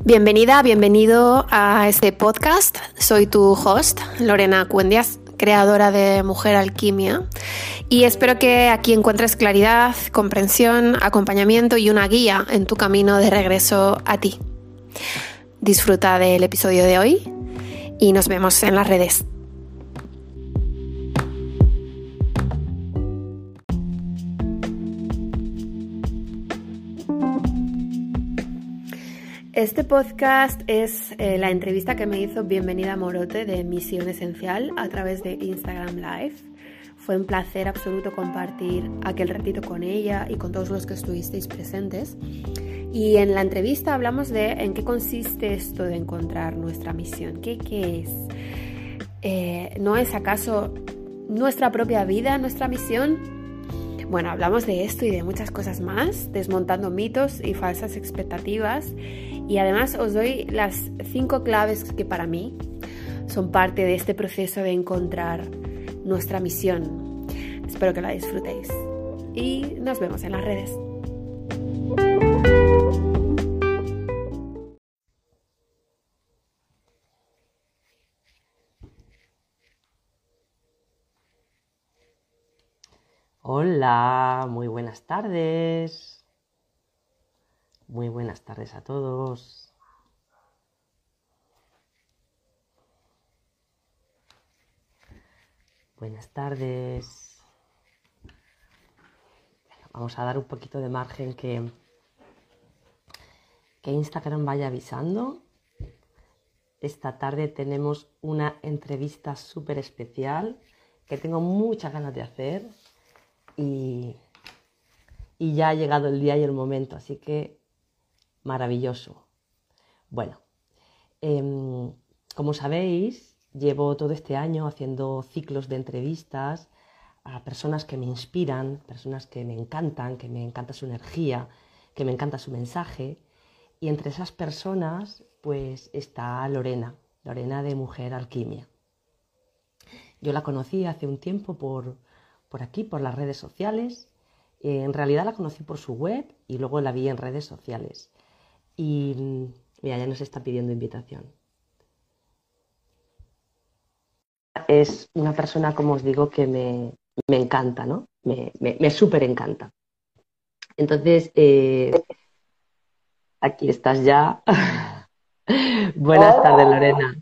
Bienvenida, bienvenido a este podcast. Soy tu host, Lorena Cuendias, creadora de Mujer Alquimia, y espero que aquí encuentres claridad, comprensión, acompañamiento y una guía en tu camino de regreso a ti. Disfruta del episodio de hoy y nos vemos en las redes. Este podcast es la entrevista que me hizo Bienvenida Morote de Misión Esencial a través de Instagram Live. Fue un placer absoluto compartir aquel ratito con ella y con todos los que estuvisteis presentes. Y en la entrevista hablamos de en qué consiste esto de encontrar nuestra misión. ¿Qué es? ¿No es acaso nuestra propia vida, nuestra misión? Bueno, hablamos de esto y de muchas cosas más, desmontando mitos y falsas expectativas. Y además os doy las 5 claves que para mí son parte de este proceso de encontrar nuestra misión. Espero que la disfrutéis y nos vemos en las redes. Hola, muy buenas tardes. Muy buenas tardes a todos. Buenas tardes. Vamos a dar un poquito de margen que Instagram vaya avisando. Esta tarde tenemos una entrevista súper especial que tengo muchas ganas de hacer y ya ha llegado el día y el momento, así que maravilloso. Bueno, como sabéis, llevo todo este año haciendo ciclos de entrevistas a personas que me inspiran, personas que me encanta su energía, que me encanta su mensaje. Y entre esas personas, pues está Lorena de Mujer Alquimia. Yo la conocí hace un tiempo por aquí, por las redes sociales. En realidad la conocí por su web y luego la vi en redes sociales. Y mira, ya nos está pidiendo invitación. Es una persona, como os digo, que me encanta, ¿no? Me súper encanta. Entonces, aquí estás ya. Buenas tardes, Lorena.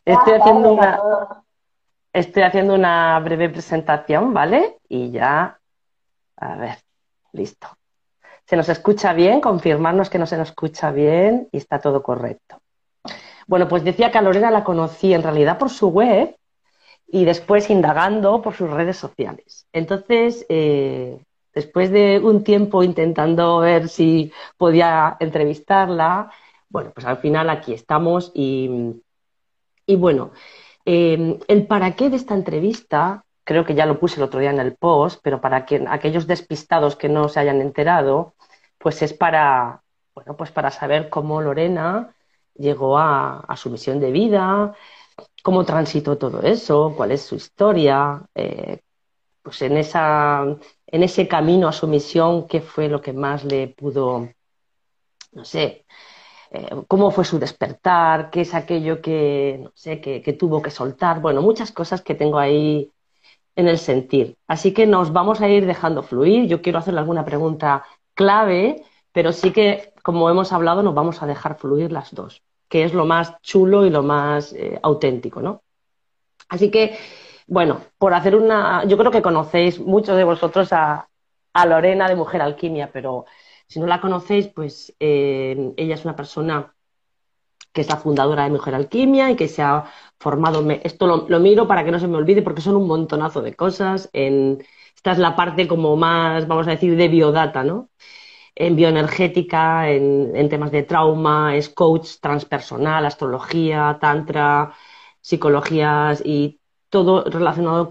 Estoy haciendo una breve presentación, ¿vale? Y ya, a ver, listo. ¿Se nos escucha bien? Confirmarnos que no se nos escucha bien y está todo correcto. Bueno, pues decía que a Lorena la conocí en realidad por su web y después indagando por sus redes sociales. Entonces, después de un tiempo intentando ver si podía entrevistarla, bueno, pues al final aquí estamos y bueno, el para qué de esta entrevista, creo que ya lo puse el otro día en el post, pero para aquellos despistados que no se hayan enterado, pues es para, bueno, pues para saber cómo Lorena llegó a su misión de vida, cómo transitó todo eso, cuál es su historia, pues en ese camino a su misión, qué fue lo que más le pudo, no sé, cómo fue su despertar, qué es aquello que, no sé, que tuvo que soltar. Bueno, muchas cosas que tengo ahí en el sentir. Así que nos vamos a ir dejando fluir. Yo quiero hacerle alguna pregunta clave, pero sí que, como hemos hablado, nos vamos a dejar fluir las dos, que es lo más chulo y lo más auténtico, ¿no? Así que, bueno, yo creo que conocéis muchos de vosotros a Lorena de Mujer Alquimia, pero si no la conocéis, pues ella es una persona que es la fundadora de Mujer Alquimia y que se ha formado, esto lo miro para que no se me olvide porque son un montonazo de cosas. Esta es la parte como más, vamos a decir, de biodata, ¿no? En bioenergética, en temas de trauma, es coach transpersonal, astrología, tantra, psicologías y todo relacionado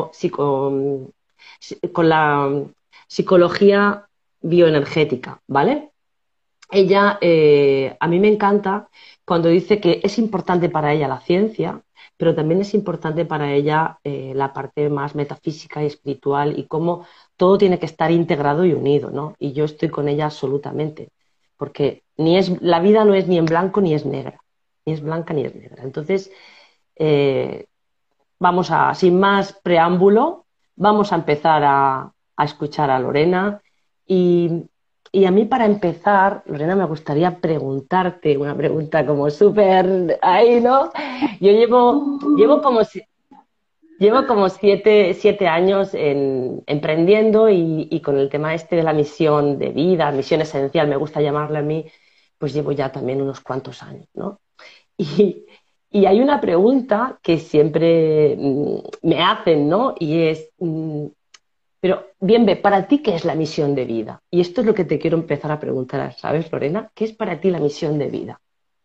con la psicología bioenergética, ¿vale? Ella, a mí me encanta cuando dice que es importante para ella la ciencia, pero también es importante para ella la parte más metafísica y espiritual y cómo todo tiene que estar integrado y unido, ¿no? Y yo estoy con ella absolutamente, porque la vida no es ni en blanco ni es negra, ni es blanca ni es negra. Entonces, sin más preámbulo, vamos a empezar a escuchar a Lorena y a mí para empezar, Lorena, me gustaría preguntarte una pregunta como súper ahí, ¿no? Yo llevo como 7 años emprendiendo y con el tema este de la misión de vida, misión esencial, me gusta llamarla a mí, pues llevo ya también unos cuantos años, ¿no? Y, y hay una pregunta que siempre me hacen, ¿no? Y es, pero bien, ¿para ti qué es la misión de vida? Y esto es lo que te quiero empezar a preguntar, ¿sabes, Lorena? ¿Qué es para ti la misión de vida?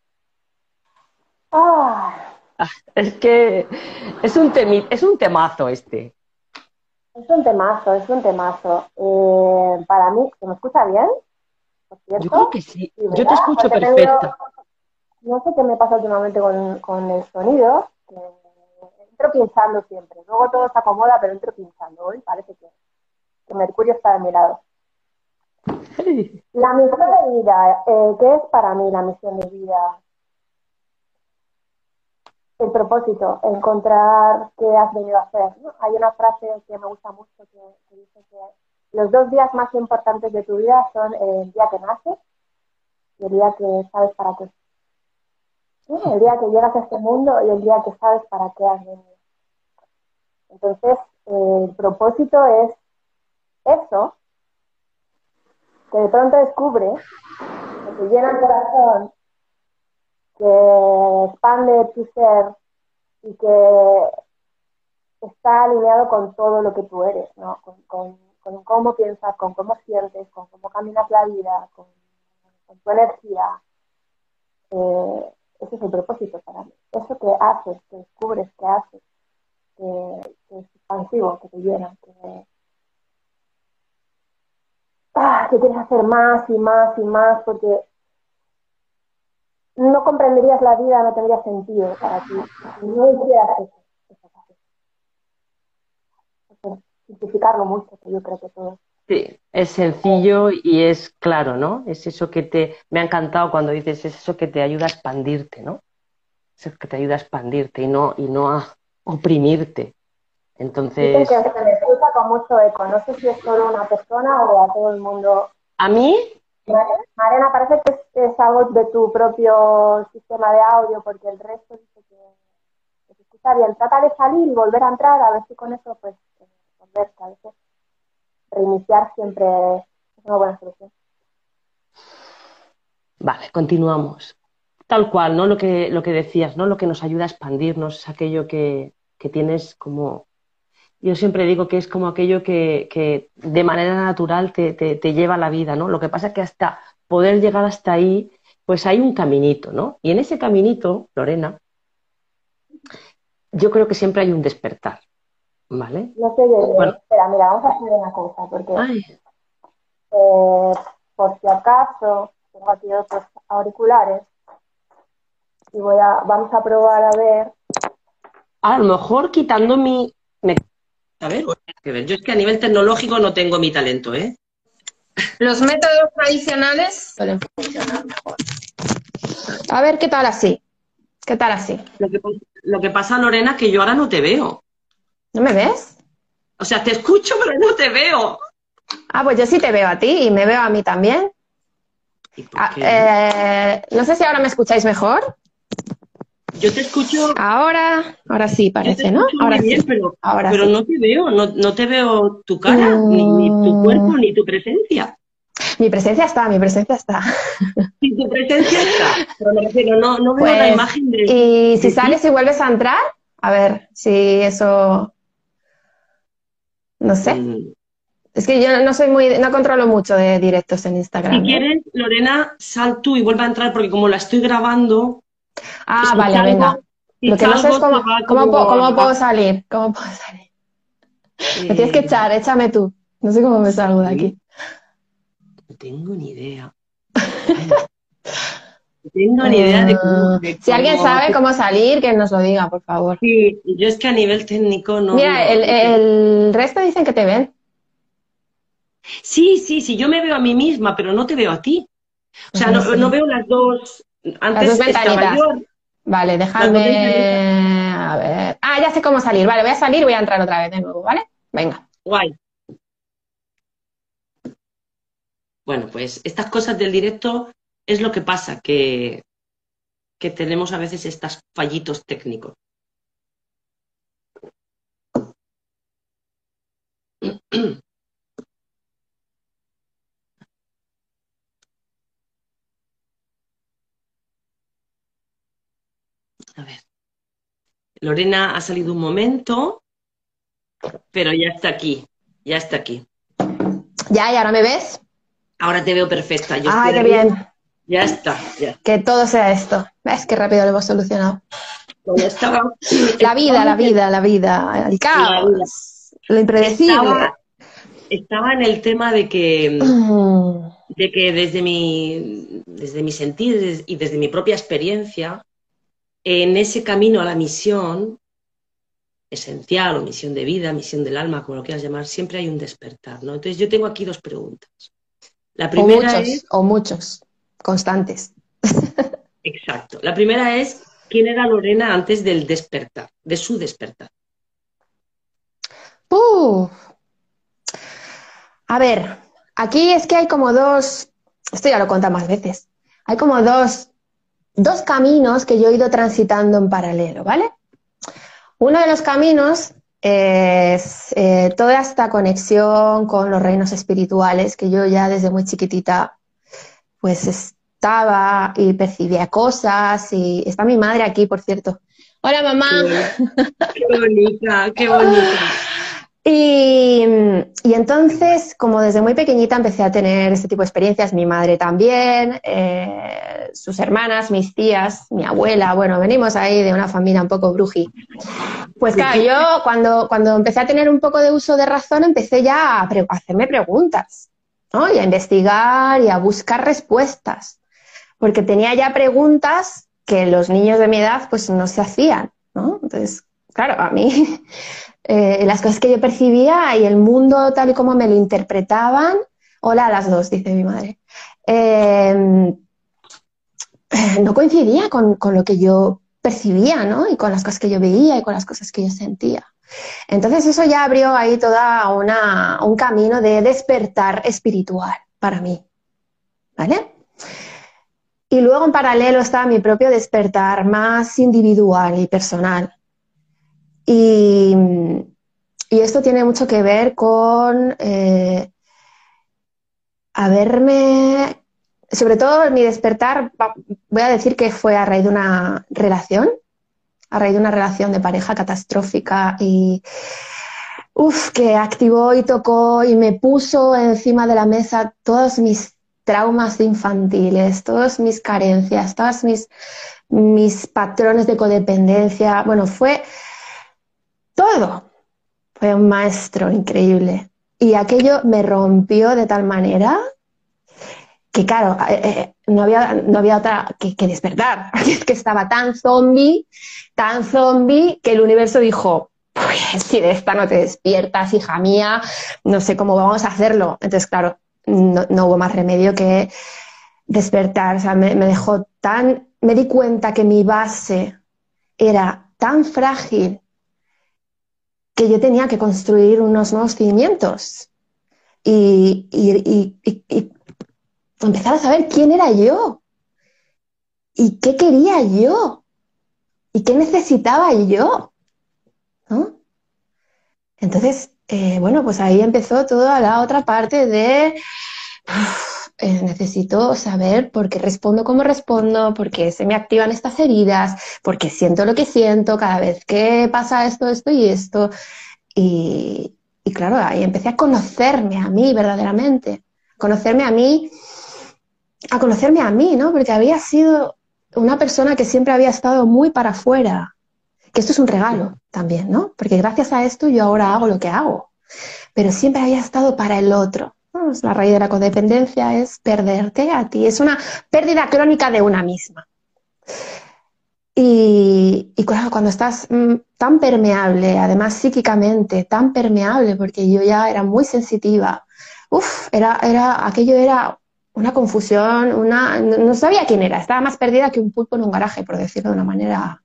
Ah, Es que es un temazo este. es un temazo, es un temazo. Para mí, ¿se me escucha bien? Por Yo creo cierto. que sí. Sí, Yo te ¿verdad? escucho Porque he tenido, perfecta. no sé qué me pasa últimamente con el sonido, que entro pinchando siempre. Luego todo se acomoda, pero entro pinchando. Hoy parece que Mercurio está de mi lado. La misión de vida, ¿qué es para mí la misión de vida? El propósito, encontrar qué has venido a hacer, ¿no? Hay una frase que me gusta mucho que dice que los 2 días más importantes de tu vida son el día que naces y el día que sabes para qué. ¿Sí? El día que llegas a este mundo y el día que sabes para qué has venido. Entonces, el propósito es eso, que de pronto descubres, que te llena el corazón, que expande tu ser y que está alineado con todo lo que tú eres, ¿no? Con cómo piensas, con cómo sientes, con cómo caminas la vida, con tu energía. Ese es el propósito para mí. Eso que haces, que descubres, que haces, que es expansivo, que te llena, que quieres hacer más y más y más, porque no comprenderías la vida, no tendría sentido para ti. Si no hicieras eso. Simplificarlo mucho, que yo creo que todo. Sí, es sencillo y es claro, ¿no? Es eso me ha encantado cuando dices, es eso que te ayuda a expandirte, ¿no? Eso que te ayuda a expandirte y no a oprimirte. Dicen que Entonces, se me escucha con mucho eco. No sé si es solo una persona o a todo el mundo. a mí, Mariana, parece que es algo de tu propio sistema de audio, porque el resto dice que se escucha bien. Trata de salir y volver a entrar, a ver si con eso, pues, volver, a veces reiniciar siempre es una buena solución. vale, continuamos. Tal cual, ¿no? Lo que decías, ¿no? Lo que nos ayuda a expandirnos es aquello que tienes como. Yo siempre digo que es como aquello que de manera natural te lleva a la vida, ¿no? Lo que pasa es que hasta poder llegar hasta ahí, pues hay un caminito, ¿no? Y en ese caminito, Lorena, yo creo que siempre hay un despertar, ¿vale? No sé, Bueno, espera, mira, vamos a hacer una cosa, porque ay, por si acaso tengo aquí otros auriculares y vamos a probar a ver. a lo mejor quitando A ver, que ver, yo es que a nivel tecnológico no tengo mi talento, ¿eh? Los métodos tradicionales suelen funcionar mejor. A ver, ¿qué tal así? ¿Qué tal así? Lo que pasa, Lorena, es que yo ahora no te veo. ¿No me ves? O sea, te escucho, pero no te veo. Ah, pues yo sí te veo a ti y me veo a mí también. ¿Y por qué? No sé si ahora me escucháis mejor. Yo te escucho. Ahora sí Yo te parece, ¿no? escucho Ahora muy bien, sí, ahora pero sí. no te veo, no te veo tu cara, ni tu cuerpo, ni tu presencia. Mi presencia está, mi presencia está. Si tu presencia está, pero me refiero, no veo la Pues, imagen y si de ti. sales y vuelves a entrar, a ver si eso, no sé. Mm. Es que yo no controlo mucho de directos en Si Instagram, ¿eh? quieres, Lorena, sal tú y vuelve a entrar, porque como la estoy grabando, Ah, si vale, venga. salgo, si Lo que no sé es salgo se va cómo como puedo salir. ¿Cómo puedo salir? Me tienes que eh, echar, échame tú. No sé cómo me salgo de aquí. no tengo ni idea. Ay, no tengo ni idea de cómo, Si alguien sabe cómo salir, que nos lo diga, por favor. Sí, yo es que a nivel técnico no, Mira, no. el resto dicen que te ven. Sí, yo me veo a mí misma, pero no te veo a ti. O sea, no veo las dos. Las dos Antes estaba ventanitas. yo. Vale, Las dos ventanitas. déjame... A ver... Ah, ya sé cómo salir. Vale, voy a salir y voy a entrar otra vez de nuevo, ¿vale? Venga. Guay. Bueno, pues estas cosas del directo es lo que pasa, que tenemos a veces estos fallitos técnicos. A ver. Lorena ha salido un momento, pero ya está aquí. Ya está aquí. ¿Ya? ¿Y ahora me ves? Ahora te veo perfecta. Yo ¡Ay, estoy qué arriba. bien! Ya está. Ya. Que todo sea esto. ¿Ves qué rápido lo hemos solucionado? Bueno, estaba, La vida, la estábamos en vida, la vida, el la vida. caos, lo impredecible. Estaba en el tema de que Mm, desde mi sentir y desde mi propia experiencia, en ese camino a la misión esencial o misión de vida, misión del alma, como lo quieras llamar, siempre hay un despertar, ¿no? Entonces yo tengo aquí dos preguntas. La primera es, o muchos, constantes. exacto, la primera es, ¿quién era Lorena antes del despertar, de su despertar? Uf. A ver, aquí es que hay como dos, esto ya lo he contado más veces, hay como dos caminos que yo he ido transitando en paralelo, ¿vale? Uno de los caminos es toda esta conexión con los reinos espirituales que yo ya desde muy chiquitita pues estaba y percibía cosas y está mi madre aquí, por cierto. Hola, mamá. Qué bonita, qué bonita. Y entonces, como desde muy pequeñita empecé a tener este tipo de experiencias, mi madre también, sus hermanas, mis tías, mi abuela, bueno, venimos ahí de una familia un poco bruji. Pues claro, yo cuando empecé a tener un poco de uso de razón, empecé ya a hacerme preguntas, ¿no? Y a investigar y a buscar respuestas, porque tenía ya preguntas que los niños de mi edad pues no se hacían, ¿no? Entonces, claro, a mí las cosas que yo percibía y el mundo tal y como me lo interpretaban, hola a las dos, dice mi madre, no coincidía con lo que yo percibía, ¿no? Y con las cosas que yo veía y con las cosas que yo sentía. Entonces eso ya abrió ahí toda un camino de despertar espiritual para mí, ¿vale? Y luego en paralelo estaba mi propio despertar más individual y personal. Y esto tiene mucho que ver con haberme, sobre todo mi despertar, voy a decir que fue a raíz de una relación de pareja catastrófica y que activó y tocó y me puso encima de la mesa todos mis traumas infantiles, todas mis carencias, todos mis patrones de codependencia. Bueno, fue todo. Fue un maestro increíble. Y aquello me rompió de tal manera que, claro, no había otra que despertar. Es que estaba tan zombie, que el universo dijo, pues, si de esta no te despiertas, hija mía, no sé cómo vamos a hacerlo. Entonces, claro, no hubo más remedio que despertar. O sea, me dejó me di cuenta que mi base era tan frágil que yo tenía que construir unos nuevos cimientos y empezar a saber quién era yo y qué quería yo y qué necesitaba yo, ¿no? Entonces, bueno, pues ahí empezó toda la otra parte de necesito saber por qué respondo como respondo, por qué se me activan estas heridas, por qué siento lo que siento cada vez que pasa esto y esto. Y claro, ahí empecé a conocerme a mí verdaderamente, a conocerme a mí, ¿no? Porque había sido una persona que siempre había estado muy para afuera, que esto es un regalo también, ¿no? Porque gracias a esto yo ahora hago lo que hago, pero siempre había estado para el otro. ¿No? La raíz de la codependencia es perderte a ti, es una pérdida crónica de una misma. Y claro, cuando estás tan permeable, además psíquicamente, tan permeable, porque yo ya era muy sensitiva, aquello era una confusión, no sabía quién era, estaba más perdida que un pulpo en un garaje, por decirlo de una manera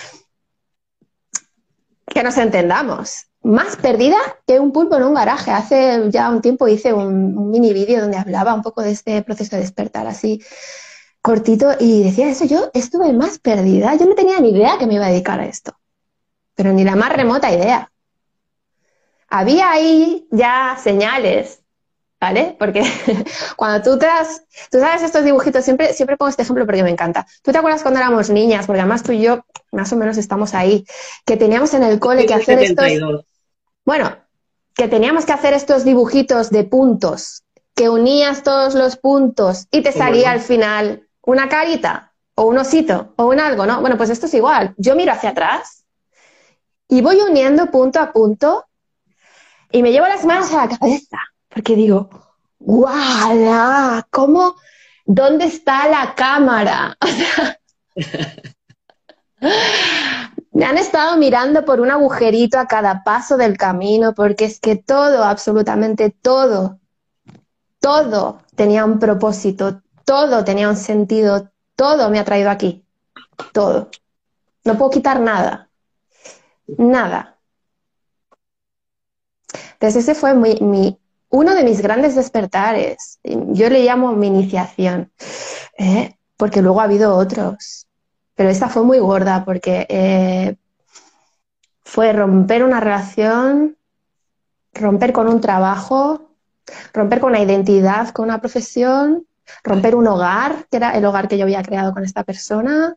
que nos entendamos. Más perdida que un pulpo en un garaje. Hace ya un tiempo hice un mini vídeo donde hablaba un poco de este proceso de despertar así cortito y decía eso, yo estuve más perdida, yo no tenía ni idea que me iba a dedicar a esto, pero ni la más remota idea. Había ahí ya señales, ¿vale? Porque cuando tú sabes estos dibujitos, siempre pongo este ejemplo porque me encanta. ¿Tú te acuerdas cuando éramos niñas? Porque además tú y yo más o menos estamos ahí, que teníamos en el cole que hacer 72. Bueno, que teníamos que hacer estos dibujitos de puntos, que unías todos los puntos y te salía al final una carita o un osito o un algo, ¿no? Bueno, pues esto es igual. Yo miro hacia atrás y voy uniendo punto a punto y me llevo las manos a la cabeza porque digo, ¡guau! ¿Cómo? ¿Dónde está la cámara? Me han estado mirando por un agujerito a cada paso del camino porque es que todo, absolutamente todo tenía un propósito, todo tenía un sentido, todo me ha traído aquí, todo. No puedo quitar nada, nada. Entonces ese fue uno de mis grandes despertares. Yo le llamo mi iniciación, porque luego ha habido otros. Pero esta fue muy gorda porque fue romper una relación, romper con un trabajo, romper con una identidad, con una profesión, romper un hogar, que era el hogar que yo había creado con esta persona,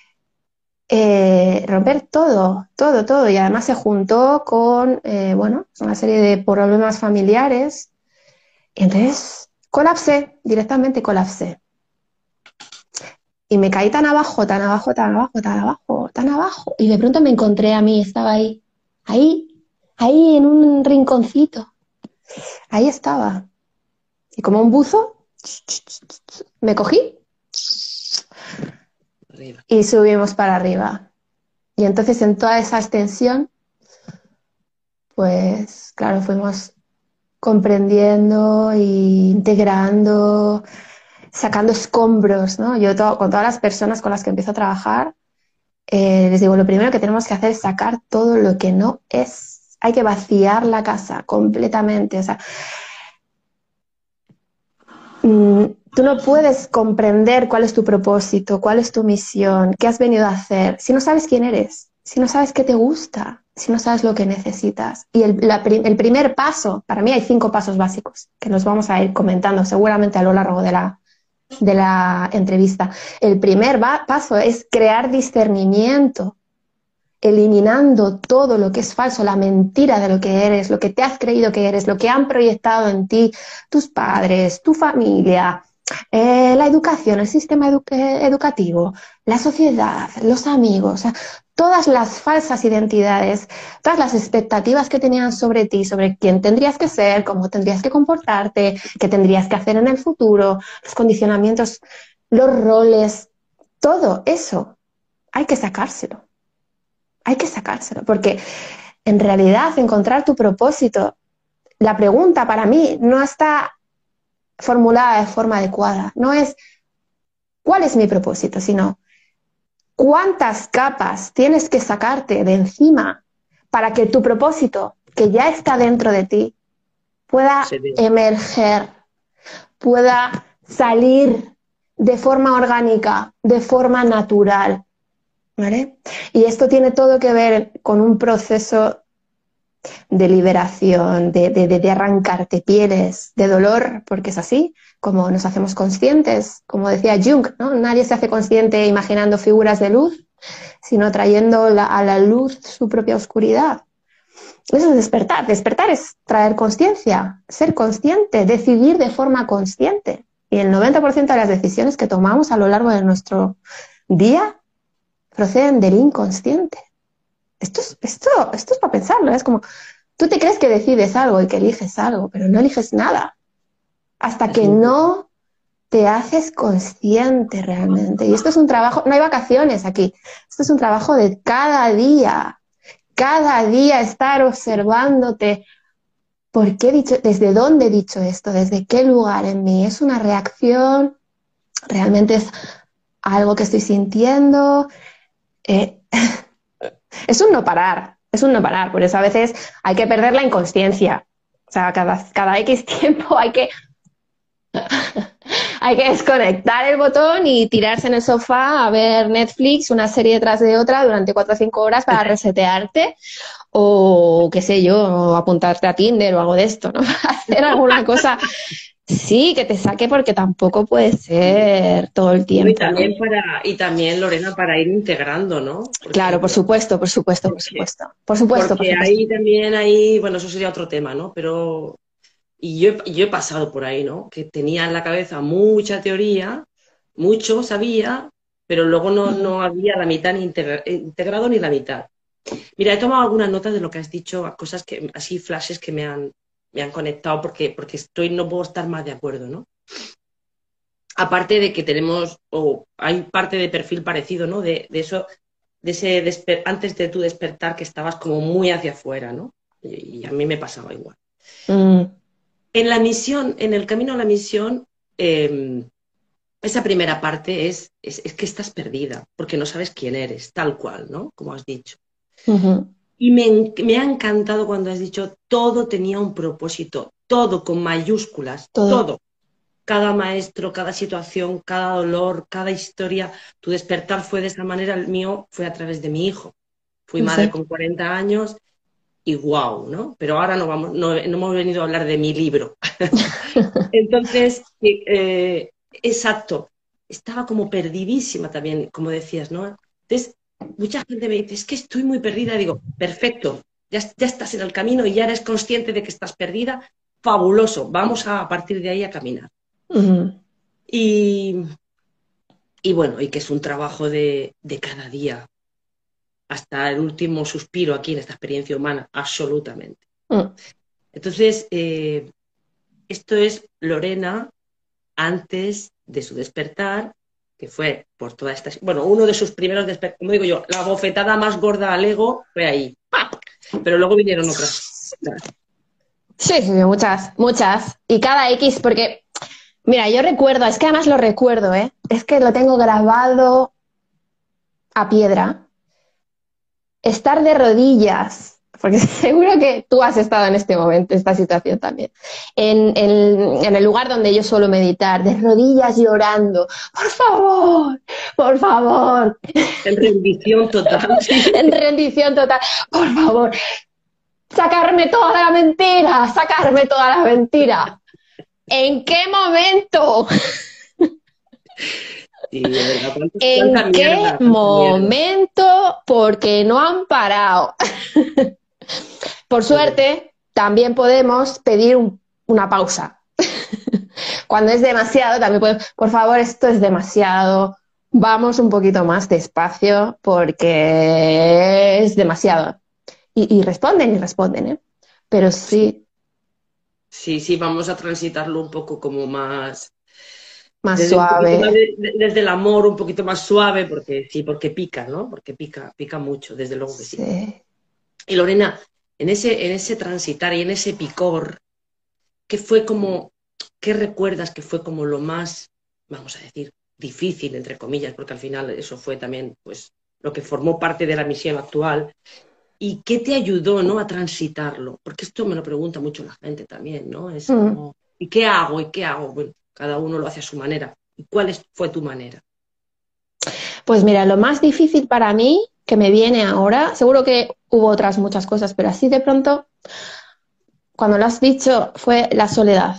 romper todo. Y además se juntó con, una serie de problemas familiares. Y entonces directamente colapsé. Y me caí tan abajo. Y de pronto me encontré a mí, estaba ahí en un rinconcito. Ahí estaba. Y como un buzo, me cogí y subimos para arriba. Y entonces en toda esa extensión, pues claro, fuimos comprendiendo e integrando, sacando escombros, ¿no? Yo con todas las personas con las que empiezo a trabajar, les digo, lo primero que tenemos que hacer es sacar todo lo que no es. Hay que vaciar la casa completamente. O sea, tú no puedes comprender cuál es tu propósito, cuál es tu misión, qué has venido a hacer, si no sabes quién eres, si no sabes qué te gusta, si no sabes lo que necesitas. Y el primer paso, para mí hay 5 pasos básicos, que los vamos a ir comentando seguramente a lo largo de la entrevista. El primer paso es crear discernimiento, eliminando todo lo que es falso, la mentira de lo que eres, lo que te has creído que eres, lo que han proyectado en ti tus padres, tu familia, la educación, el sistema educativo, la sociedad, los amigos, o sea, todas las falsas identidades, todas las expectativas que tenían sobre ti, sobre quién tendrías que ser, cómo tendrías que comportarte, qué tendrías que hacer en el futuro, los condicionamientos, los roles, todo eso hay que sacárselo. Hay que sacárselo, porque en realidad encontrar tu propósito, la pregunta para mí no está formulada de forma adecuada. No es ¿cuál es mi propósito?, sino ¿cuántas capas tienes que sacarte de encima para que tu propósito, que ya está dentro de ti, pueda emerger, pueda salir de forma orgánica, de forma natural? ¿Vale? Y esto tiene todo que ver con un proceso de liberación, de arrancarte pieles, de dolor, porque es así como nos hacemos conscientes. Como decía Jung, ¿no? Nadie se hace consciente imaginando figuras de luz, sino trayendo a la luz su propia oscuridad. Eso es despertar. Despertar es traer consciencia, ser consciente, decidir de forma consciente. Y el 90% de las decisiones que tomamos a lo largo de nuestro día proceden del inconsciente. Esto es para pensarlo, es como, tú te crees que decides algo y que eliges algo, pero no eliges nada, hasta que no te haces consciente realmente. Y esto es un trabajo, no hay vacaciones aquí, esto es un trabajo de cada día estar observándote ¿por qué he dicho, desde dónde he dicho esto? ¿Desde qué lugar en mí? ¿Es una reacción? ¿Realmente es algo que estoy sintiendo? Eh, es un no parar, por eso a veces hay que perder la inconsciencia. O sea, cada X tiempo hay que desconectar el botón y tirarse en el sofá a ver Netflix una serie detrás de otra durante 4 o 5 horas para resetearte o qué sé yo, o apuntarte a Tinder o algo de esto, ¿no? Hacer alguna cosa, sí, que te saque porque tampoco puede ser todo el tiempo. Y también, Lorena, para ir integrando, ¿no? Claro, por supuesto. Porque ahí también bueno, eso sería otro tema, ¿no? Pero y yo he pasado por ahí, ¿no? Que tenía en la cabeza mucha teoría, mucho sabía, pero luego no había la mitad ni integrado ni la mitad. Mira, he tomado algunas notas de lo que has dicho, cosas que, así flashes que me han conectado porque no puedo estar más de acuerdo, ¿no? Aparte de que tenemos, o hay parte de perfil parecido, ¿no? De eso, de ese antes de tu despertar que estabas como muy hacia afuera, ¿no? Y a mí me pasaba igual. En la misión, en el camino a la misión, esa primera parte es que estás perdida, porque no sabes quién eres, tal cual, ¿no? Como has dicho. Y me ha encantado cuando has dicho todo tenía un propósito, todo con mayúsculas, todo. Cada maestro, cada situación, cada dolor, cada historia. Tu despertar fue de esa manera, el mío fue a través de mi hijo. Fui madre con 40 años y wow, ¿no? Pero ahora no hemos venido a hablar de mi libro. Entonces, exacto, estaba como perdidísima también, como decías, ¿no? Entonces, mucha gente me dice, es que estoy muy perdida. Digo, perfecto, ya estás en el camino y ya eres consciente de que estás perdida. Fabuloso, vamos a partir de ahí a caminar. Y bueno, y que es un trabajo de cada día, hasta el último suspiro aquí en esta experiencia humana, absolutamente. Entonces, esto es Lorena antes de su despertar, que fue por toda esta... Bueno, uno de sus primeros despertar, como digo yo, la bofetada más gorda al ego fue ahí. ¡Pap! Pero luego vinieron otras. Sí, muchas. Y cada X, porque, mira, yo recuerdo, es que además lo recuerdo, es que lo tengo grabado a piedra. Estar de rodillas, porque seguro que tú has estado en este momento, en esta situación también, en el lugar donde yo suelo meditar, de rodillas llorando, por favor. En rendición total. En rendición total, por favor. Sacarme toda la mentira. ¿En qué momento? Sí, verdad, ¿En qué momento? Porque no han parado. Por suerte, también podemos pedir una pausa. Cuando es demasiado, también podemos, por favor, esto es demasiado, vamos un poquito más despacio porque es demasiado. Y responden, Pero sí. Sí, vamos a transitarlo un poco como más suave. Desde el amor un poquito más suave, porque pica, ¿no? Porque pica mucho, desde luego que sí. Y Lorena, en ese transitar y en ese picor, ¿qué recuerdas que fue como lo más, vamos a decir, difícil, entre comillas, porque al final eso fue también, pues, lo que formó parte de la misión actual? ¿Y qué te ayudó, ¿no?, a transitarlo? Porque esto me lo pregunta mucho la gente también, ¿no? Es como, ¿y qué hago? Bueno, cada uno lo hace a su manera. ¿Y cuál fue tu manera? Pues mira, lo más difícil para mí, que me viene ahora, seguro que hubo otras muchas cosas, pero así de pronto, cuando lo has dicho, fue la soledad.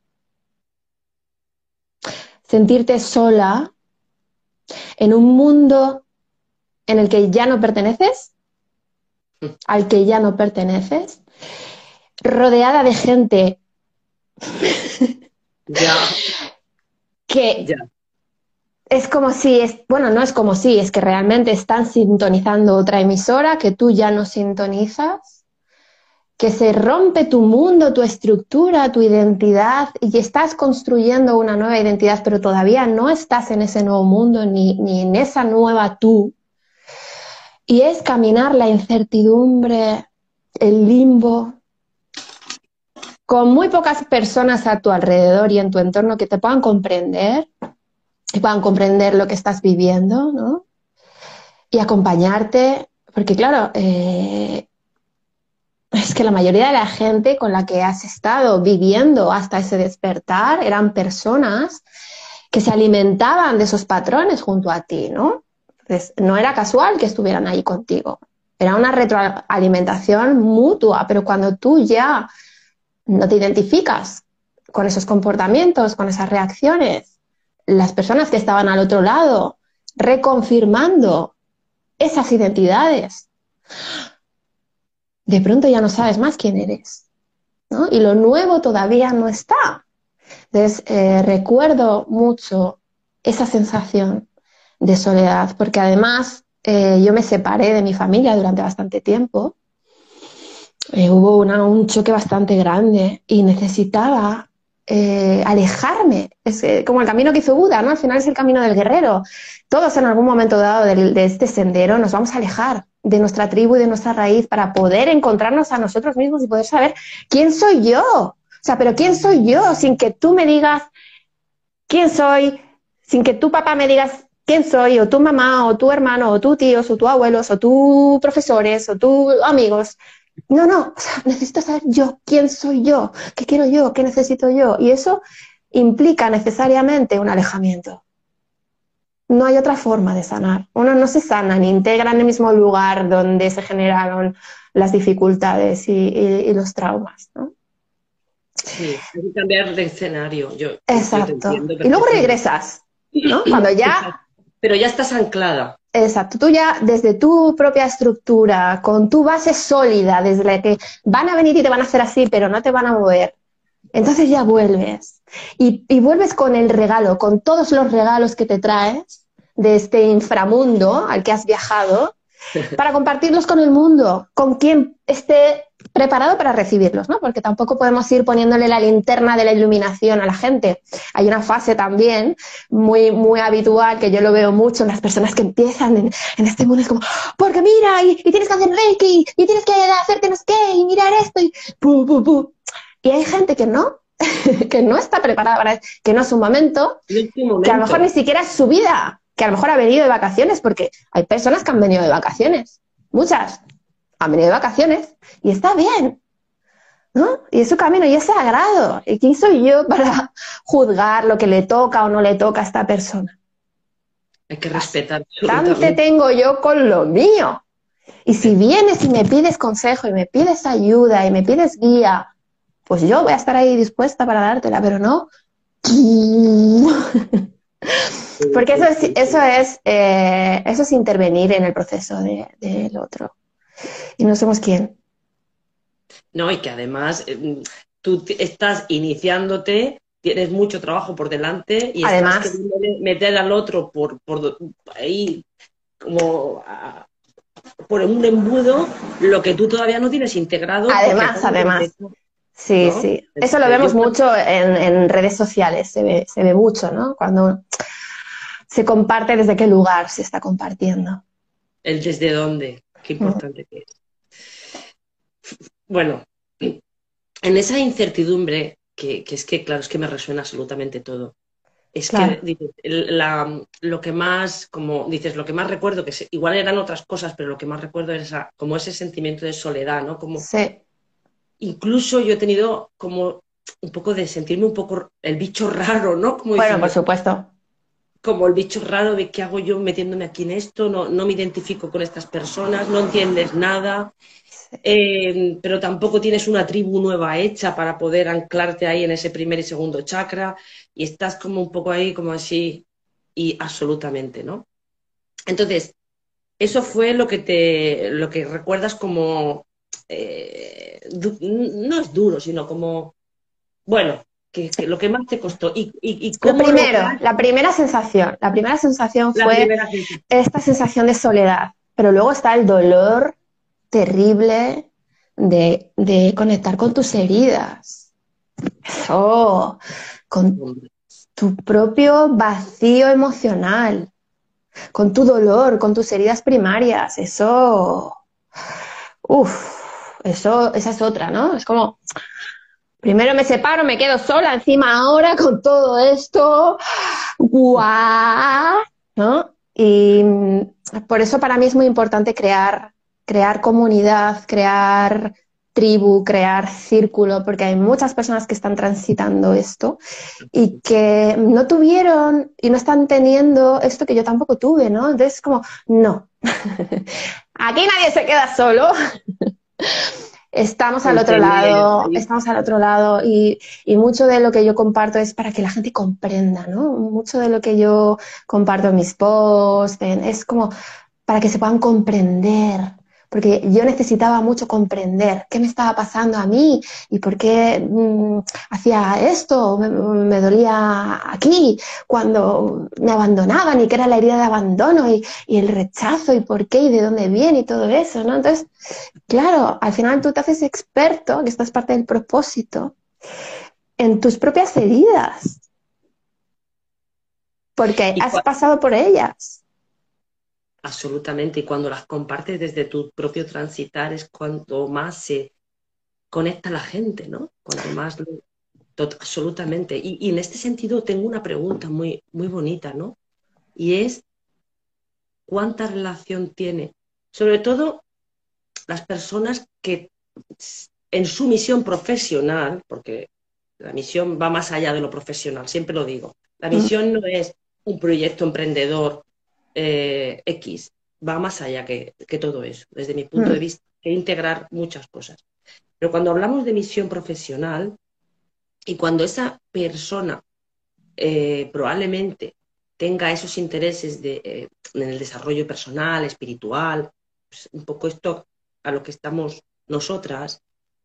Sentirte sola en un mundo en el que ya no perteneces, al que ya no perteneces, rodeada de gente que es como si, no es como si, es que realmente están sintonizando otra emisora que tú ya no sintonizas, que se rompe tu mundo, tu estructura, tu identidad y estás construyendo una nueva identidad, pero todavía no estás en ese nuevo mundo ni en esa nueva tú. Y es caminar la incertidumbre, el limbo, con muy pocas personas a tu alrededor y en tu entorno que te puedan comprender, que puedan comprender lo que estás viviendo, ¿no? Y acompañarte, porque claro, es que la mayoría de la gente con la que has estado viviendo hasta ese despertar eran personas que se alimentaban de esos patrones junto a ti, ¿no? Entonces, no era casual que estuvieran ahí contigo, era una retroalimentación mutua, pero cuando tú ya no te identificas con esos comportamientos, con esas reacciones, las personas que estaban al otro lado reconfirmando esas identidades, de pronto ya no sabes más quién eres, ¿no? Y lo nuevo todavía no está. Entonces, recuerdo mucho esa sensación de soledad, porque además yo me separé de mi familia durante bastante tiempo. Hubo un choque bastante grande y necesitaba alejarme. Es como el camino que hizo Buda, ¿no? Al final es el camino del guerrero. Todos en algún momento dado de este sendero nos vamos a alejar de nuestra tribu y de nuestra raíz para poder encontrarnos a nosotros mismos y poder saber quién soy yo. O sea, pero ¿quién soy yo? Sin que tú me digas quién soy, sin que tu papá me digas quién soy, o tu mamá, o tu hermano, o tu tíos, o tu abuelos, o tus profesores, o tus amigos. No, o sea, necesito saber yo, quién soy yo, qué quiero yo, qué necesito yo. Y eso implica necesariamente un alejamiento. No hay otra forma de sanar. Uno no se sana ni integra en el mismo lugar donde se generaron las dificultades y los traumas, ¿no? Sí, hay que cambiar de escenario. Exacto. Y luego regresas, ¿no? Cuando ya... Pero ya estás anclada. Exacto, tú ya desde tu propia estructura, con tu base sólida, desde la que van a venir y te van a hacer así, pero no te van a mover, entonces ya vuelves. Y vuelves con el regalo, con todos los regalos que te traes de este inframundo al que has viajado, para compartirlos con el mundo, con quien esté preparado para recibirlos, ¿no? Porque tampoco podemos ir poniéndole la linterna de la iluminación a la gente. Hay una fase también muy, muy habitual, que yo lo veo mucho en las personas que empiezan en este mundo, es como, porque mira, y tienes que hacer Reiki, y tienes que hacerte no sé qué, y mirar esto, y pu, pu, pu. Y hay gente que no, que no está preparada para eso, que no es su momento, que a lo mejor ni siquiera es su vida, que a lo mejor ha venido de vacaciones, porque hay personas que han venido de vacaciones, muchas han venido de vacaciones, y está bien, ¿no? Y es su camino, y es sagrado. ¿Y quién soy yo para juzgar lo que le toca o no le toca a esta persona? Hay que respetar. Bastante tengo yo con lo mío. Y si vienes y me pides consejo, y me pides ayuda, y me pides guía, pues yo voy a estar ahí dispuesta para dártela, pero no... Porque eso es intervenir en el proceso del otro. Y no somos quién. No, y que además tú estás iniciándote, tienes mucho trabajo por delante y además, estás queriendo meter al otro por ahí como por un embudo lo que tú todavía no tienes integrado. Además. Sí, ¿no? Sí. Eso lo vemos mucho en redes sociales, se ve mucho, ¿no? Cuando se comparte, desde qué lugar se está compartiendo. El desde dónde, qué importante que es. Bueno, en esa incertidumbre, que es que, claro, es que me resuena absolutamente todo. Es claro. Que dices, lo que más, como dices, lo que más recuerdo, que igual eran otras cosas, pero lo que más recuerdo es como ese sentimiento de soledad, ¿no? Como, sí. Incluso yo he tenido como un poco de sentirme un poco el bicho raro, ¿no? Como bueno, por supuesto. Como el bicho raro de qué hago yo metiéndome aquí en esto, no me identifico con estas personas, no entiendes nada, pero tampoco tienes una tribu nueva hecha para poder anclarte ahí en ese primer y segundo chakra, y estás como un poco ahí, como así, y absolutamente, ¿no? Entonces, eso fue lo que recuerdas como... no es duro, sino como, bueno, que lo que más te costó. Y cómo la primera sensación fue esta sensación de soledad, pero luego está el dolor terrible de conectar con tus heridas. Eso, con tu propio vacío emocional, con tu dolor, con tus heridas primarias. Esa es otra, ¿no? Es como Primero me separo, me quedo sola, encima ahora con todo esto, ¡guau! ¿No? Y por eso para mí es muy importante crear comunidad, crear tribu, crear círculo, porque hay muchas personas que están transitando esto y que no tuvieron y no están teniendo esto que yo tampoco tuve, ¿no? Entonces, como, no, aquí nadie se queda solo. Estamos al otro lado y mucho de lo que yo comparto es para que la gente comprenda, ¿no? Mucho de lo que yo comparto en mis posts, es como para que se puedan comprender, porque yo necesitaba mucho comprender qué me estaba pasando a mí y por qué hacía esto, me dolía aquí, cuando me abandonaban y qué era la herida de abandono y el rechazo y por qué y de dónde viene y todo eso, ¿no? Entonces, claro, al final tú te haces experto, que esta es parte del propósito, en tus propias heridas, porque has pasado por ellas. Absolutamente, y cuando las compartes desde tu propio transitar es cuando más se conecta la gente, ¿no? Cuando más... Absolutamente. Y en este sentido tengo una pregunta muy, muy bonita, ¿no? Y es, ¿cuánta relación tiene? Sobre todo las personas que en su misión profesional, porque la misión va más allá de lo profesional, siempre lo digo, la misión no es un proyecto emprendedor X, va más allá que todo eso, desde mi punto de vista, que integrar muchas cosas. Pero cuando hablamos de misión profesional y cuando esa persona probablemente tenga esos intereses en el desarrollo personal, espiritual, pues un poco esto a lo que estamos nosotras,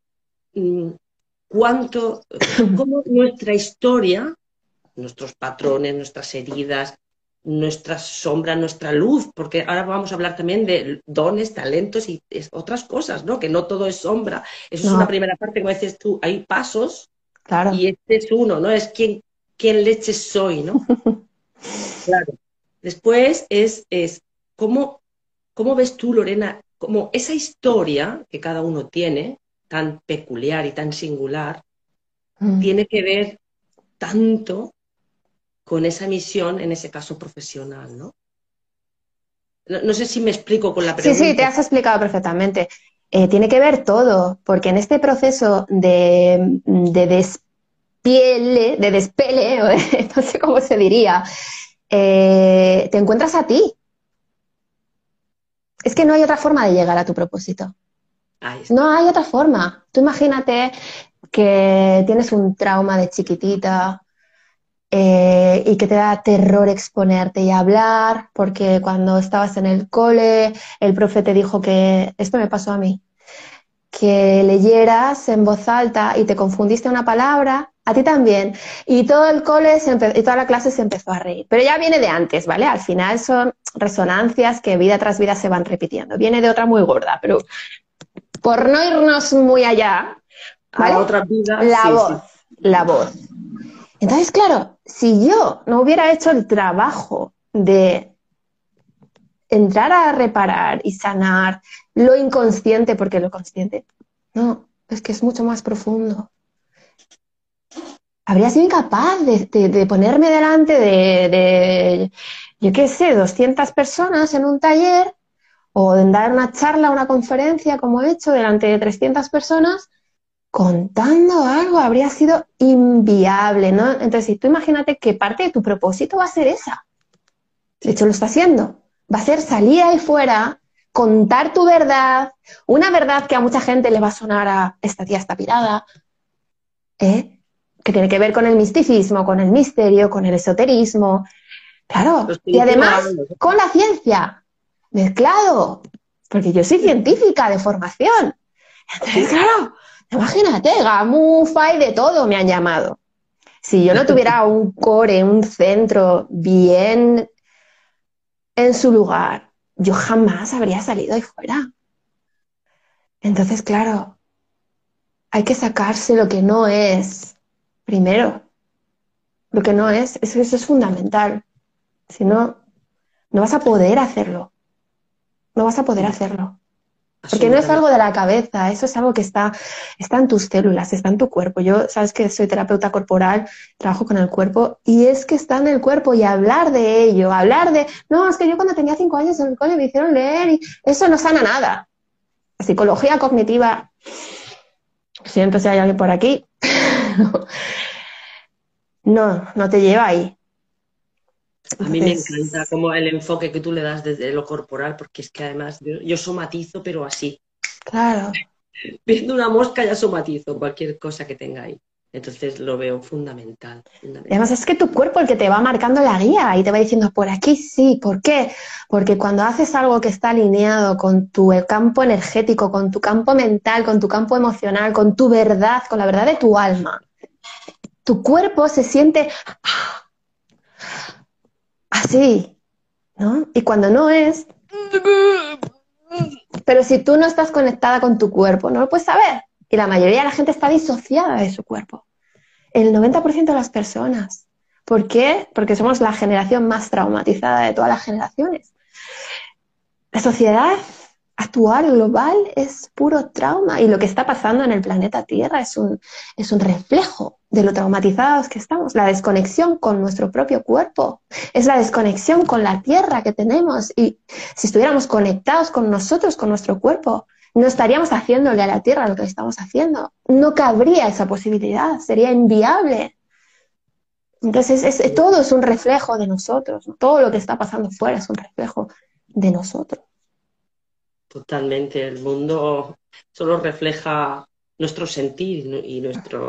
cómo nuestra historia, nuestros patrones, nuestras heridas, nuestras sombras, nuestra luz, porque ahora vamos a hablar también de dones, talentos y otras cosas, ¿no? Que no todo es sombra. Eso es una primera parte, como dices tú, hay pasos, claro, y este es uno, ¿no? Es quién leche soy, ¿no? Claro. Después es cómo ves tú, Lorena, como esa historia que cada uno tiene, tan peculiar y tan singular, tiene que ver tanto con esa misión, en ese caso profesional, ¿no? No sé si me explico con la pregunta. Sí, te has explicado perfectamente. Tiene que ver todo, porque en este proceso de despele, no sé cómo se diría, te encuentras a ti. Es que no hay otra forma de llegar a tu propósito. No hay otra forma. Tú imagínate que tienes un trauma de chiquitita y que te da terror exponerte y hablar, porque cuando estabas en el cole, el profe te dijo que, esto me pasó a mí, que leyeras en voz alta y te confundiste una palabra, a ti también, y todo el cole y toda la clase se empezó a reír. Pero ya viene de antes, ¿vale? Al final son resonancias que vida tras vida se van repitiendo. Viene de otra muy gorda, pero por no irnos muy allá, ¿vale? A otra vida, la voz. Entonces, claro, si yo no hubiera hecho el trabajo de entrar a reparar y sanar lo inconsciente, porque lo consciente, no, es que es mucho más profundo. Habría sido incapaz de ponerme delante de, yo qué sé, 200 personas en un taller o de dar una charla, una conferencia, como he hecho, delante de 300 personas, contando algo, habría sido inviable, ¿no? Entonces, si tú imagínate que parte de tu propósito va a ser esa. De hecho, lo está haciendo. Va a ser salir ahí fuera, contar tu verdad, una verdad que a mucha gente le va a sonar a esta tía está pirada, que tiene que ver con el misticismo, con el misterio, con el esoterismo. Claro, y además con la ciencia, mezclado, porque yo soy científica de formación. Entonces, claro, imagínate, gamufa y de todo me han llamado. Si yo no tuviera un core, un centro bien en su lugar, yo jamás habría salido ahí fuera. Entonces, claro, hay que sacarse lo que no es primero. Lo que no es, eso es fundamental. Si no, no vas a poder hacerlo. No vas a poder hacerlo. Porque no es algo de la cabeza, eso es algo que está en tus células, está en tu cuerpo. Yo, sabes que soy terapeuta corporal, trabajo con el cuerpo, y es que está en el cuerpo, y hablar de ello, no, es que yo cuando tenía 5 años en el cole me hicieron leer y eso no sana nada. La psicología cognitiva, siento si hay alguien por aquí, no te lleva ahí. A mí me encanta como el enfoque que tú le das desde lo corporal, porque es que además yo somatizo, pero así. Claro. Viendo una mosca ya somatizo cualquier cosa que tenga ahí. Entonces lo veo fundamental. Además es que tu cuerpo el que te va marcando la guía y te va diciendo por aquí sí, ¿por qué? Porque cuando haces algo que está alineado con tu campo energético, con tu campo mental, con tu campo emocional, con tu verdad, con la verdad de tu alma, tu cuerpo se siente así, ¿no? Y cuando no es... Pero si tú no estás conectada con tu cuerpo, no lo puedes saber. Y la mayoría de la gente está disociada de su cuerpo. El 90% de las personas. ¿Por qué? Porque somos la generación más traumatizada de todas las generaciones. La sociedad actual, global, es puro trauma. Y lo que está pasando en el planeta Tierra es un reflejo de lo traumatizados que estamos. La desconexión con nuestro propio cuerpo. Es la desconexión con la Tierra que tenemos. Y si estuviéramos conectados con nosotros, con nuestro cuerpo, no estaríamos haciéndole a la Tierra lo que estamos haciendo. No cabría esa posibilidad. Sería inviable. Entonces, todo es un reflejo de nosotros, ¿no? Todo lo que está pasando fuera es un reflejo de nosotros. Totalmente. El mundo solo refleja nuestro sentir y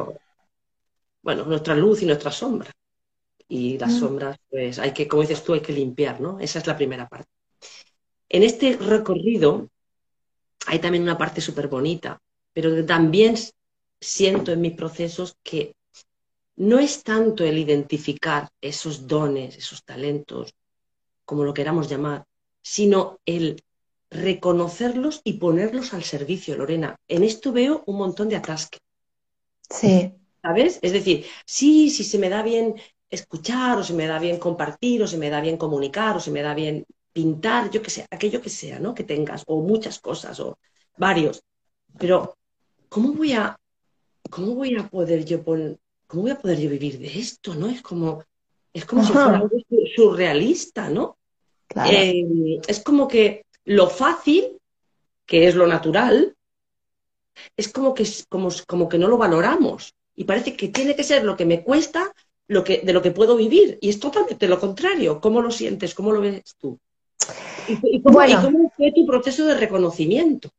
nuestra luz y nuestra sombra. Y las sombras, pues hay que, como dices tú, hay que limpiar, ¿no? Esa es la primera parte. En este recorrido hay también una parte súper bonita, pero también siento en mis procesos que no es tanto el identificar esos dones, esos talentos, como lo queramos llamar, sino el reconocerlos y ponerlos al servicio, Lorena. En esto veo un montón de atasque. Sí. ¿Sabes? Es decir, sí, se me da bien escuchar, o se me da bien compartir, o se me da bien comunicar, o se me da bien pintar, yo que sé, aquello que sea, ¿no? Que tengas, o muchas cosas, o varios. Pero, ¿cómo voy a poder yo vivir de esto, ¿no? Es como si fuera algo surrealista, ¿no? Claro. Es como que lo fácil, que es lo natural, es como que no lo valoramos. Y parece que tiene que ser lo que me cuesta, de lo que puedo vivir. Y es totalmente lo contrario. ¿Cómo lo sientes? ¿Cómo lo ves tú? ¿Y cómo fue tu proceso de reconocimiento?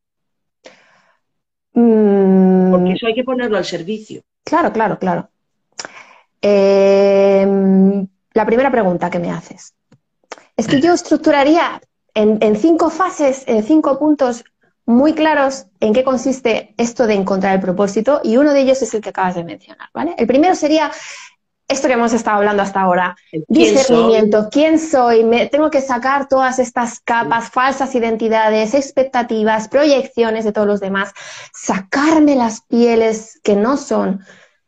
Porque eso hay que ponerlo al servicio. Claro. La primera pregunta que me haces. Es que yo estructuraría en 5 fases, en 5 puntos muy claros en qué consiste esto de encontrar el propósito, y uno de ellos es el que acabas de mencionar, ¿vale? El primero sería esto que hemos estado hablando hasta ahora, discernimiento, ¿quién soy? Tengo que sacar todas estas capas, falsas identidades, expectativas, proyecciones de todos los demás, sacarme las pieles que no son.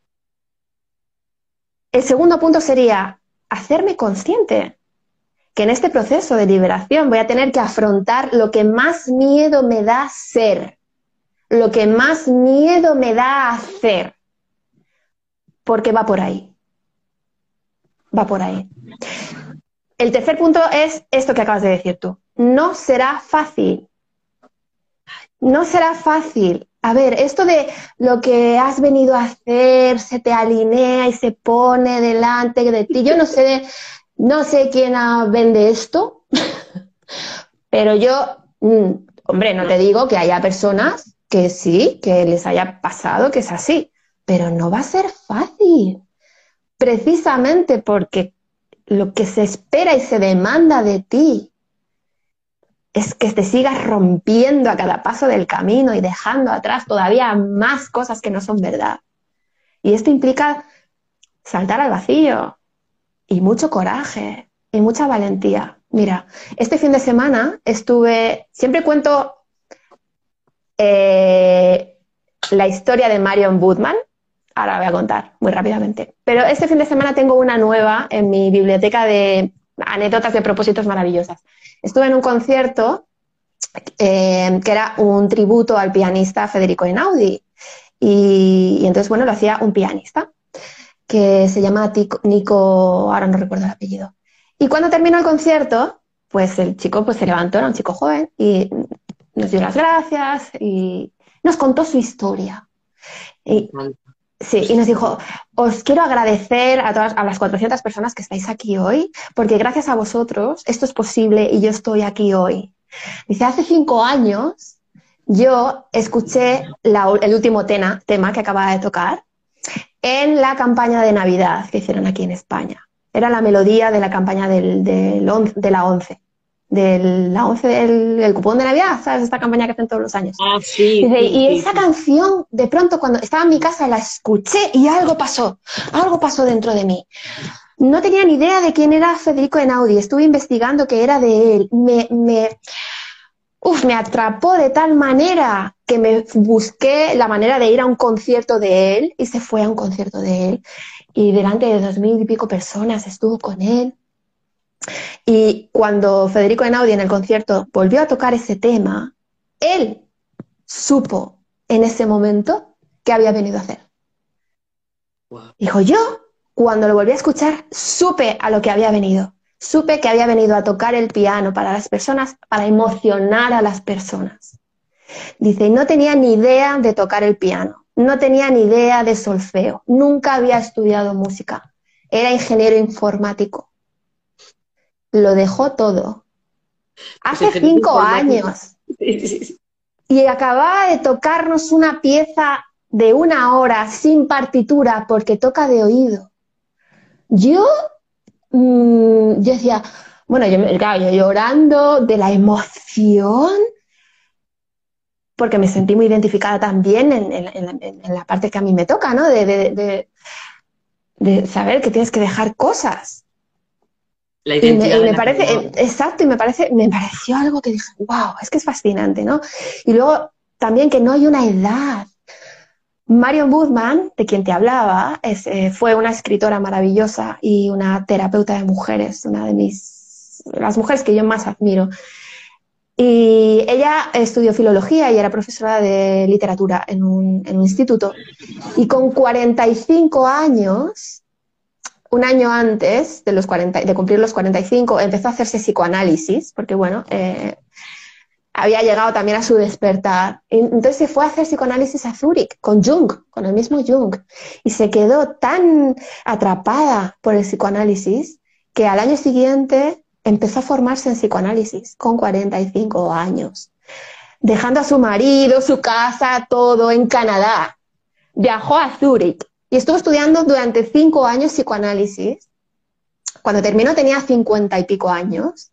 El segundo punto sería hacerme consciente que en este proceso de liberación voy a tener que afrontar lo que más miedo me da ser, lo que más miedo me da hacer, porque va por ahí. Va por ahí. El tercer punto es esto que acabas de decir tú. No será fácil. No será fácil. A ver, esto de lo que has venido a hacer se te alinea y se pone delante de ti. Yo no sé quién vende esto, pero yo, hombre, no te digo que haya personas que sí, que les haya pasado, que es así, pero no va a ser fácil. Precisamente porque lo que se espera y se demanda de ti es que te sigas rompiendo a cada paso del camino y dejando atrás todavía más cosas que no son verdad. Y esto implica saltar al vacío y mucho coraje y mucha valentía. Mira, este fin de semana siempre cuento la historia de Marion Woodman. Ahora voy a contar muy rápidamente. Pero este fin de semana tengo una nueva en mi biblioteca de anécdotas de propósitos maravillosas. Estuve en un concierto que era un tributo al pianista Federico Einaudi. Y entonces, bueno, lo hacía un pianista que se llama Nico, ahora no recuerdo el apellido. Y cuando terminó el concierto, pues el chico pues se levantó, era un chico joven, y nos dio las gracias y nos contó su historia. Y, sí, y nos dijo, os quiero agradecer a las 400 personas que estáis aquí hoy, porque gracias a vosotros esto es posible y yo estoy aquí hoy. Dice, hace 5 años yo escuché el último tema que acababa de tocar en la campaña de Navidad que hicieron aquí en España. Era la melodía de la campaña de la 11. El cupón de Navidad, ¿sabes? Esta campaña que hacen todos los años. Ah, sí. Dice, Sí, y sí, esa sí. canción, de pronto, cuando estaba en mi casa, la escuché y algo pasó dentro de mí. No tenía ni idea de quién era Federico Einaudi, estuve investigando que era de él. Me atrapó de tal manera que me busqué la manera de ir a un concierto de él y se fue a un concierto de él. Y delante de 2000 y pico personas estuvo con él. Y cuando Federico Einaudi en el concierto volvió a tocar ese tema, él supo en ese momento qué había venido a hacer. Wow. Dijo, yo, cuando lo volví a escuchar, supe a lo que había venido. Supe que había venido a tocar el piano para las personas, para emocionar a las personas. Dice, no tenía ni idea de tocar el piano, no tenía ni idea de solfeo, nunca había estudiado música, era ingeniero informático. Lo dejó todo. Hace 5 años. Y acababa de tocarnos una pieza de 1 hora sin partitura porque toca de oído. Yo decía, bueno, yo llorando de la emoción, porque me sentí muy identificada también en la parte que a mí me toca, ¿no? De saber que tienes que dejar cosas. La identidad y me parece, exacto, y me pareció algo que dije, wow, es que es fascinante, ¿no? Y luego también que no hay una edad. Marion Woodman, de quien te hablaba, fue una escritora maravillosa y una terapeuta de mujeres, una de las mujeres que yo más admiro. Y ella estudió filología y era profesora de literatura en un instituto. Y con 45 años, un año antes de cumplir los 45, empezó a hacerse psicoanálisis, porque bueno, había llegado también a su despertar. Entonces se fue a hacer psicoanálisis a Zúrich, con Jung, con el mismo Jung. Y se quedó tan atrapada por el psicoanálisis que al año siguiente empezó a formarse en psicoanálisis, con 45 años. Dejando a su marido, su casa, todo en Canadá. Viajó a Zúrich y estuvo estudiando durante 5 años psicoanálisis. Cuando terminó tenía 50 y pico años.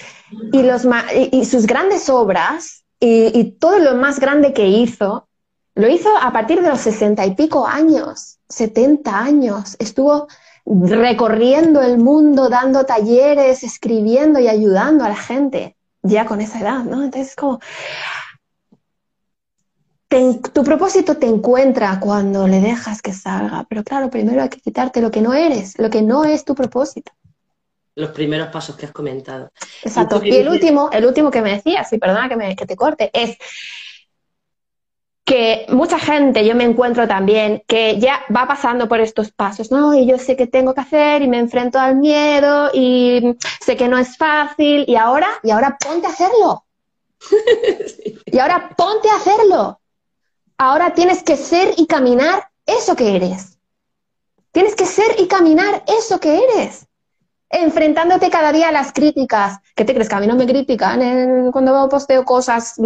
Y sus grandes obras y todo lo más grande que hizo, lo hizo a partir de los 60 y pico años, 70 años. Estuvo recorriendo el mundo, dando talleres, escribiendo y ayudando a la gente, ya con esa edad, ¿no? Entonces, como... tu propósito te encuentra cuando le dejas que salga, pero claro, primero hay que quitarte lo que no eres, lo que no es tu propósito. Los primeros pasos que has comentado. Exacto. Y el último que me decías, y perdona que te corte, es que mucha gente, yo me encuentro también, que ya va pasando por estos pasos, ¿no? Y yo sé que tengo que hacer y me enfrento al miedo y sé que no es fácil y ahora ponte a hacerlo. Sí. Y ahora ponte a hacerlo. Ahora tienes que ser y caminar eso que eres. Tienes que ser y caminar eso que eres. Enfrentándote cada día a las críticas. ¿Qué te crees? Que a mí no me critican cuando posteo cosas.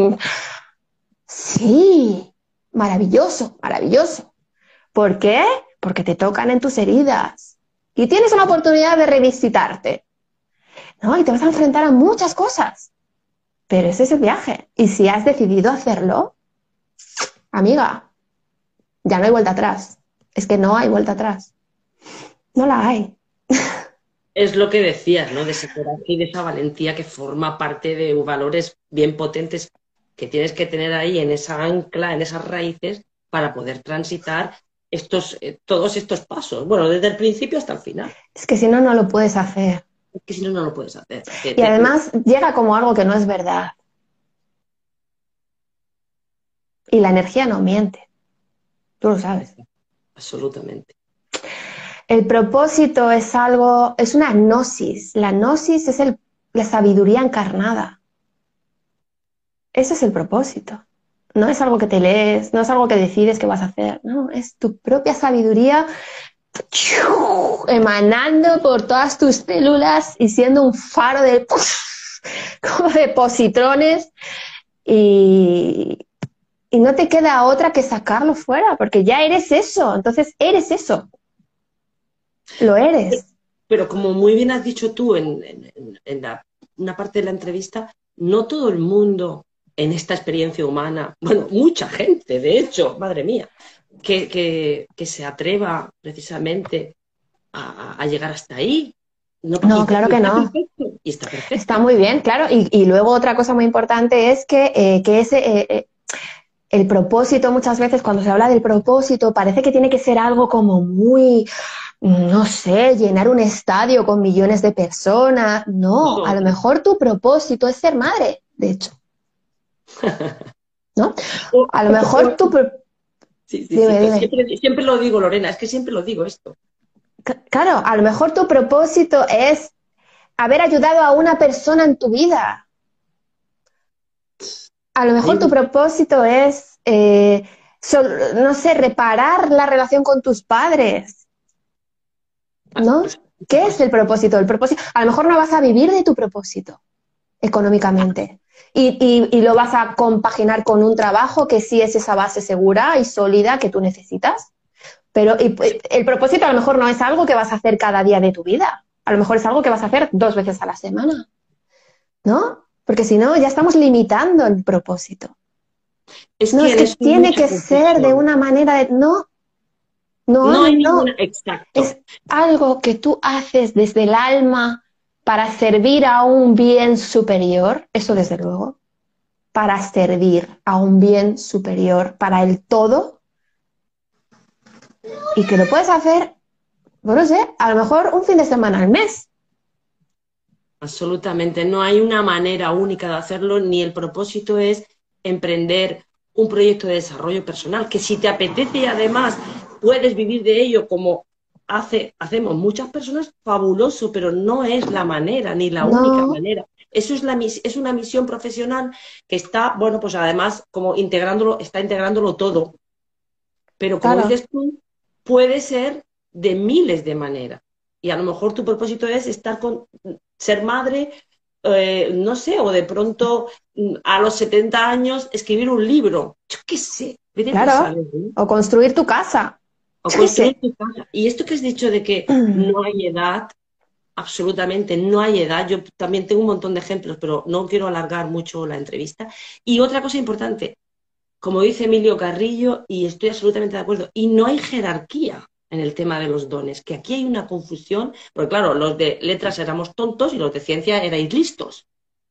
Sí, maravilloso, maravilloso. ¿Por qué? Porque te tocan en tus heridas. Y tienes una oportunidad de revisitarte, ¿no? Y te vas a enfrentar a muchas cosas. Pero ese es el viaje. Y si has decidido hacerlo, amiga, ya no hay vuelta atrás. Es que no hay vuelta atrás. No la hay. Es lo que decías, ¿no? De ese coraje y de esa valentía que forma parte de valores bien potentes que tienes que tener ahí en esa ancla, en esas raíces, para poder transitar todos estos pasos. Bueno, desde el principio hasta el final. Es que si no, no lo puedes hacer. Es que si no, no lo puedes hacer. Y además llega como algo que no es verdad. Y la energía no miente. Tú lo sabes. Absolutamente. El propósito es algo, es una gnosis. La gnosis es la sabiduría encarnada. Ese es el propósito. No es algo que te lees, no es algo que decides que vas a hacer. No, es tu propia sabiduría emanando por todas tus células y siendo un faro como de positrones y no te queda otra que sacarlo fuera, porque ya eres eso, entonces eres eso. Lo eres. Pero como muy bien has dicho tú en una parte de la entrevista, no todo el mundo en esta experiencia humana, bueno, mucha gente, de hecho, madre mía, que se atreva precisamente a llegar hasta ahí. No, claro que no. Perfecto, y está perfecto. Está muy bien, claro. Y luego otra cosa muy importante es que el propósito, muchas veces cuando se habla del propósito, parece que tiene que ser algo como muy, no sé, llenar un estadio con millones de personas. No, a lo mejor tu propósito es ser madre, de hecho. ¿No? A lo mejor tu... Sí, dime. Siempre lo digo, Lorena, es que siempre lo digo esto. Claro, a lo mejor tu propósito es haber ayudado a una persona en tu vida. A lo mejor tu propósito es, no sé, reparar la relación con tus padres. ¿No? ¿Qué es el propósito? El propósito, a lo mejor no vas a vivir de tu propósito económicamente y lo vas a compaginar con un trabajo que sí es esa base segura y sólida que tú necesitas. Pero el propósito a lo mejor no es algo que vas a hacer cada día de tu vida. A lo mejor es algo que vas a hacer 2 veces a la semana. ¿No? Porque si no, ya estamos limitando el propósito. Es que tiene que ser de una manera de... No hay ninguna... Exacto. Es algo que tú haces desde el alma para servir a un bien superior, eso desde luego, para servir a un bien superior, para el todo, y que lo puedes hacer, no sé, a lo mejor un fin de semana al mes. Absolutamente, no hay una manera única de hacerlo, ni el propósito es emprender un proyecto de desarrollo personal, que si te apetece y además puedes vivir de ello como hacemos muchas personas, fabuloso, pero no es la manera, ni la única manera. Eso es una misión profesional que está, bueno, pues además como está integrándolo todo. Pero como dices tú, puede ser de miles de maneras. Y a lo mejor tu propósito es ser madre, no sé, o de pronto a los 70 años escribir un libro. Yo qué sé. Claro, o construir tu casa. O construir tu casa. Y esto que has dicho de que no hay edad, absolutamente no hay edad. Yo también tengo un montón de ejemplos, pero no quiero alargar mucho la entrevista. Y otra cosa importante, como dice Emilio Carrillo, y estoy absolutamente de acuerdo, y no hay jerarquía en el tema de los dones, que aquí hay una confusión, porque claro, los de letras éramos tontos y los de ciencia erais listos.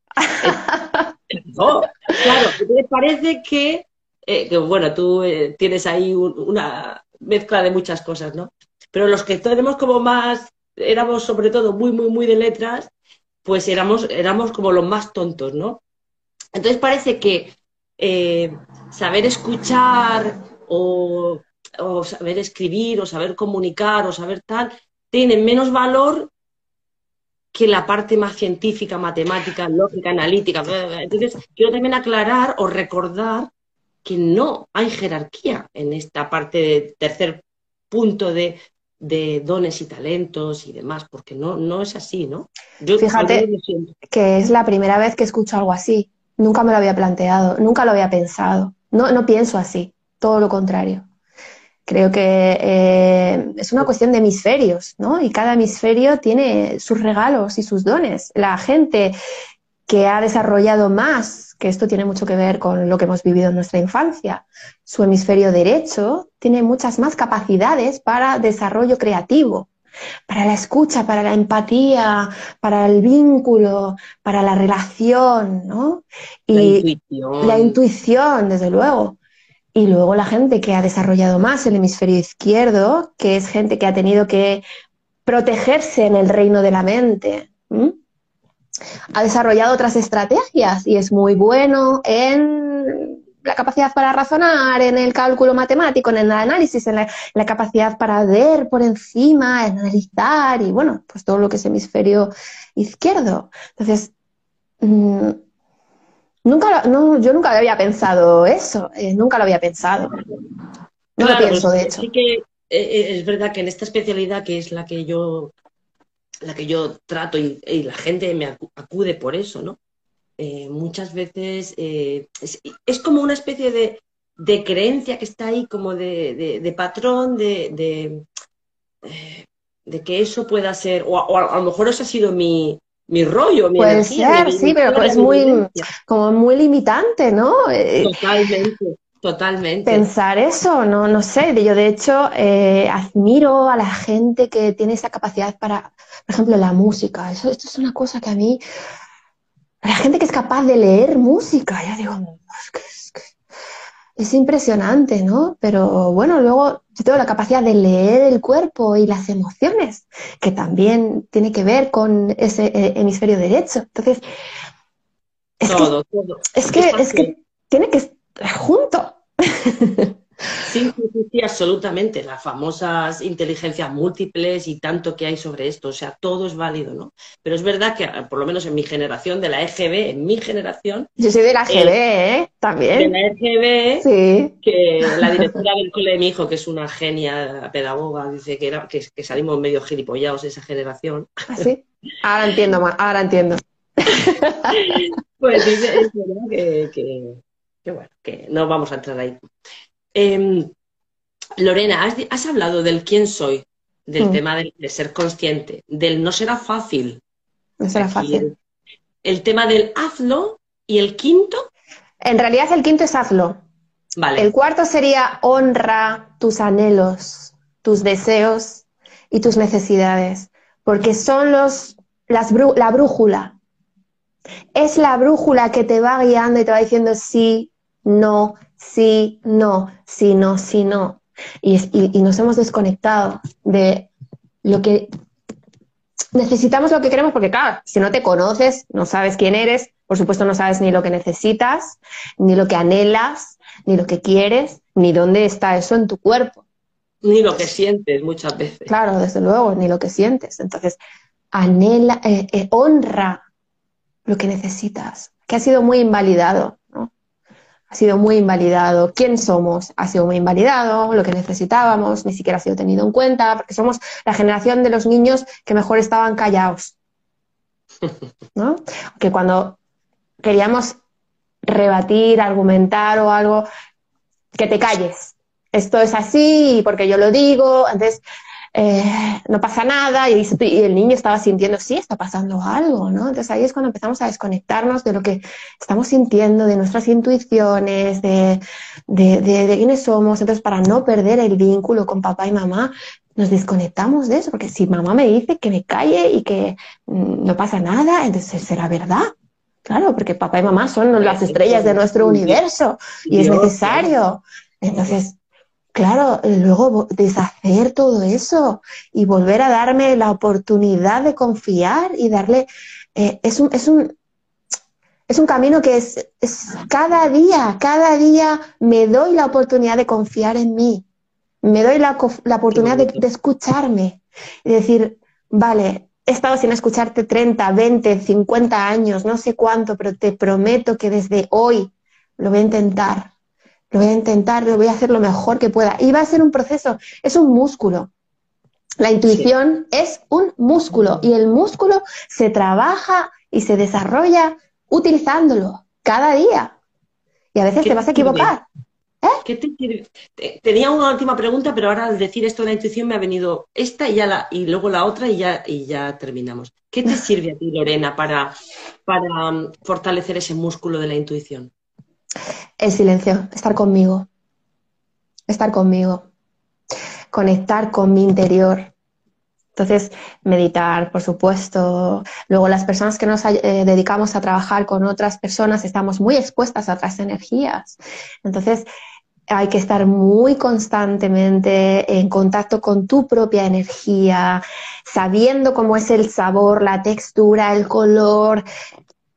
No, claro, me parece que bueno, tú tienes ahí una mezcla de muchas cosas, ¿no? Pero los que tenemos como más, éramos sobre todo muy, muy, muy de letras, pues éramos como los más tontos, ¿no? Entonces parece que saber escuchar o saber escribir o saber comunicar o saber tal, tiene menos valor que la parte más científica, matemática, lógica, analítica. Entonces, quiero también aclarar o recordar que no hay jerarquía en esta parte de tercer punto de dones y talentos y demás, porque no es así, ¿no? Fíjate que es la primera vez que escucho algo así. Nunca me lo había planteado, nunca lo había pensado. No pienso así, todo lo contrario. Creo que es una cuestión de hemisferios, ¿no? Y cada hemisferio tiene sus regalos y sus dones. La gente que ha desarrollado más, que esto tiene mucho que ver con lo que hemos vivido en nuestra infancia, su hemisferio derecho tiene muchas más capacidades para desarrollo creativo, para la escucha, para la empatía, para el vínculo, para la relación, ¿no? Y la intuición, desde luego. Y luego la gente que ha desarrollado más el hemisferio izquierdo, que es gente que ha tenido que protegerse en el reino de la mente, ha desarrollado otras estrategias y es muy bueno en la capacidad para razonar, en el cálculo matemático, en el análisis, en la capacidad para ver por encima, en analizar y bueno, pues todo lo que es hemisferio izquierdo. Entonces, yo nunca lo había pensado eso, nunca lo había pensado. No Claro, lo pienso, pues, de hecho. sí que es verdad que en esta especialidad, que es la que yo trato y la gente me acude por eso, ¿no? Muchas veces es como una especie de creencia que está ahí, como de patrón, de que eso pueda ser, o a lo mejor eso ha sido mi rollo, mi Puede energía, ser, mi sí, pero historia, es mi muy, vivencia. como muy limitante, ¿no? Totalmente. Pensar eso, no sé. Yo, de hecho, admiro a la gente que tiene esa capacidad para, por ejemplo, la música. Esto es una cosa que a mí, la gente que es capaz de leer música, ya digo, es impresionante, ¿no? Pero bueno, luego yo tengo la capacidad de leer el cuerpo y las emociones, que también tiene que ver con ese hemisferio derecho. Entonces, Todo. es que tiene que estar junto. Sí, absolutamente. Las famosas inteligencias múltiples y tanto que hay sobre esto. O sea, todo es válido, ¿no? Pero es verdad que, por lo menos en mi generación, de la EGB, en mi generación... Yo soy de la GB, también. De la EGB, sí. Que la directora del cole de mi hijo, que es una genia pedagoga, dice que salimos medio gilipollados de esa generación. ¿Ah, sí? Ahora entiendo más, ahora entiendo. Pues dice, es verdad que bueno, que no vamos a entrar ahí. Lorena, has hablado del quién soy, del tema de ser consciente, del no será fácil. No será fácil. El tema del hazlo y el quinto. En realidad el quinto es hazlo. Vale. El cuarto sería honra tus anhelos, tus deseos y tus necesidades, porque son la brújula. Es la brújula que te va guiando y te va diciendo sí, no, sí, no, sí, no, sí, no. Y nos hemos desconectado de lo que necesitamos, lo que queremos, porque claro, si no te conoces, no sabes quién eres, por supuesto no sabes ni lo que necesitas, ni lo que anhelas, ni lo que quieres, ni dónde está eso en tu cuerpo. Ni lo que sientes muchas veces. Claro, desde luego, ni lo que sientes. Entonces, anhela, honra lo que necesitas, que ha sido muy invalidado, ¿no? Ha sido muy invalidado. ¿Quién somos? Ha sido muy invalidado. Lo que necesitábamos ni siquiera ha sido tenido en cuenta, porque somos la generación de los niños que mejor estaban callados, ¿no? Que cuando queríamos rebatir, argumentar o algo, que te calles. Esto es así porque yo lo digo, entonces no pasa nada, y el niño estaba sintiendo, sí, está pasando algo, ¿no? Entonces ahí es cuando empezamos a desconectarnos de lo que estamos sintiendo, de nuestras intuiciones, de quiénes somos. Entonces, para no perder el vínculo con papá y mamá, nos desconectamos de eso, porque si mamá me dice que me calle y que no pasa nada, entonces será verdad. Claro, porque papá y mamá son las estrellas de nuestro universo y es necesario. Entonces, claro, luego deshacer todo eso y volver a darme la oportunidad de confiar y darle... es un camino que es cada día me doy la oportunidad de confiar en mí, me doy la oportunidad de escucharme y decir, vale, he estado sin escucharte 30, 20, 50 años, no sé cuánto, pero te prometo que desde hoy lo voy a intentar. Lo voy a hacer lo mejor que pueda. Y va a ser un proceso, es un músculo. La intuición es un músculo y el músculo se trabaja y se desarrolla utilizándolo cada día. Y a veces te vas a equivocar. ¿Qué te sirve? Tenía una última pregunta, pero ahora al decir esto de la intuición me ha venido esta y luego la otra y ya terminamos. ¿Qué te sirve a ti, Lorena, para fortalecer ese músculo de la intuición? El silencio, estar conmigo, conectar con mi interior. Entonces, meditar, por supuesto. Luego, las personas que nos dedicamos a trabajar con otras personas estamos muy expuestas a otras energías. Entonces, hay que estar muy constantemente en contacto con tu propia energía, sabiendo cómo es el sabor, la textura, el color,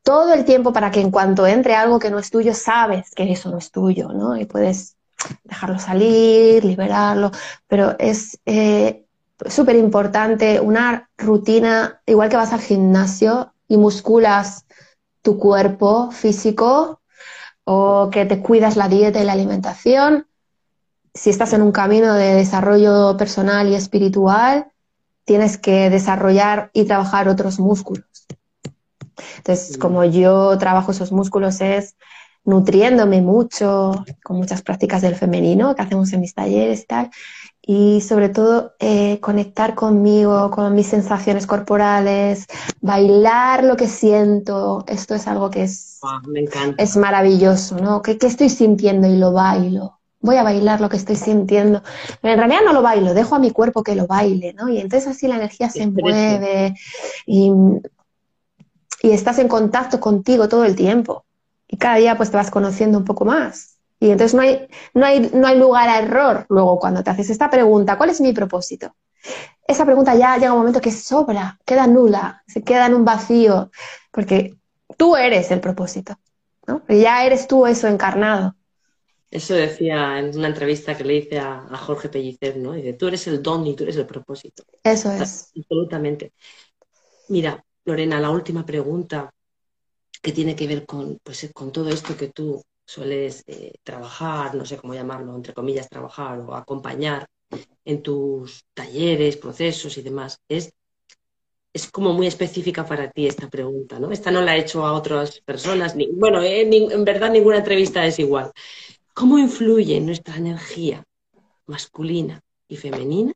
todo el tiempo para que en cuanto entre algo que no es tuyo, sabes que eso no es tuyo, ¿no? Y puedes dejarlo salir, liberarlo, pero es súper importante una rutina, igual que vas al gimnasio y musculas tu cuerpo físico o que te cuidas la dieta y la alimentación. Si estás en un camino de desarrollo personal y espiritual, tienes que desarrollar y trabajar otros músculos. Entonces, como yo trabajo esos músculos es nutriéndome mucho, con muchas prácticas del femenino que hacemos en mis talleres y tal, y sobre todo conectar conmigo, con mis sensaciones corporales, bailar lo que siento. Esto es algo que me encanta. Es maravilloso, ¿no? ¿Qué estoy sintiendo? Y lo bailo. Voy a bailar lo que estoy sintiendo. Pero en realidad no lo bailo, dejo a mi cuerpo que lo baile, ¿no? Y entonces así la energía se mueve y estás en contacto contigo todo el tiempo. Y cada día pues te vas conociendo un poco más. Y entonces no hay lugar a error. Luego cuando te haces esta pregunta, ¿cuál es mi propósito? Esa pregunta ya llega un momento que sobra, queda nula, se queda en un vacío, porque tú eres el propósito, ¿no? Ya eres tú eso encarnado. Eso decía en una entrevista que le hice a Jorge Pellicer, ¿no? Dice, tú eres el don y tú eres el propósito. Eso es. Absolutamente. Mira, Lorena, la última pregunta que tiene que ver con todo esto que tú sueles trabajar, no sé cómo llamarlo, entre comillas, trabajar o acompañar en tus talleres, procesos y demás, es como muy específica para ti esta pregunta, ¿no? Esta no la he hecho a otras personas, en verdad ninguna entrevista es igual. ¿Cómo influye nuestra energía masculina y femenina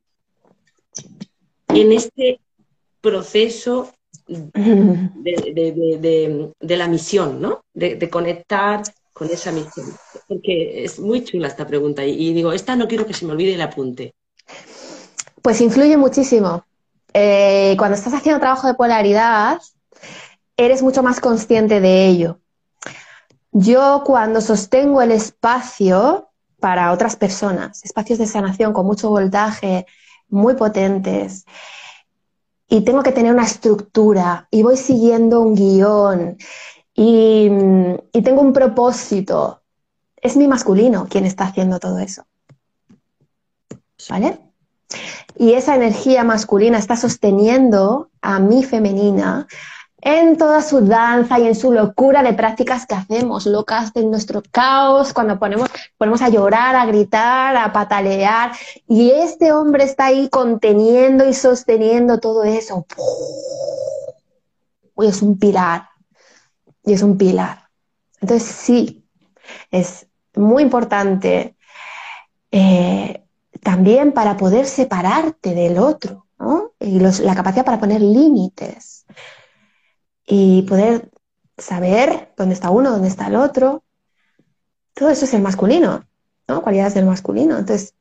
en este proceso de la misión, ¿no? De conectar con esa misión? Porque es muy chula esta pregunta y digo, esta no quiero que se me olvide el apunte. Pues influye muchísimo. Cuando estás haciendo trabajo de polaridad, eres mucho más consciente de ello. Yo cuando sostengo el espacio para otras personas, espacios de sanación con mucho voltaje, muy potentes, y tengo que tener una estructura y voy siguiendo un guión y tengo un propósito, es mi masculino quien está haciendo todo eso, ¿vale? Y esa energía masculina está sosteniendo a mi femenina en toda su danza y en su locura de prácticas que hacemos, locas de nuestro caos, cuando ponemos a llorar, a gritar, a patalear, y este hombre está ahí conteniendo y sosteniendo todo eso. Uy, es un pilar, y es un pilar. Entonces sí, es muy importante también para poder separarte del otro, ¿no? Y la capacidad para poner límites. Y poder saber dónde está uno, dónde está el otro. Todo eso es el masculino, ¿no? Cualidades del masculino. Entonces,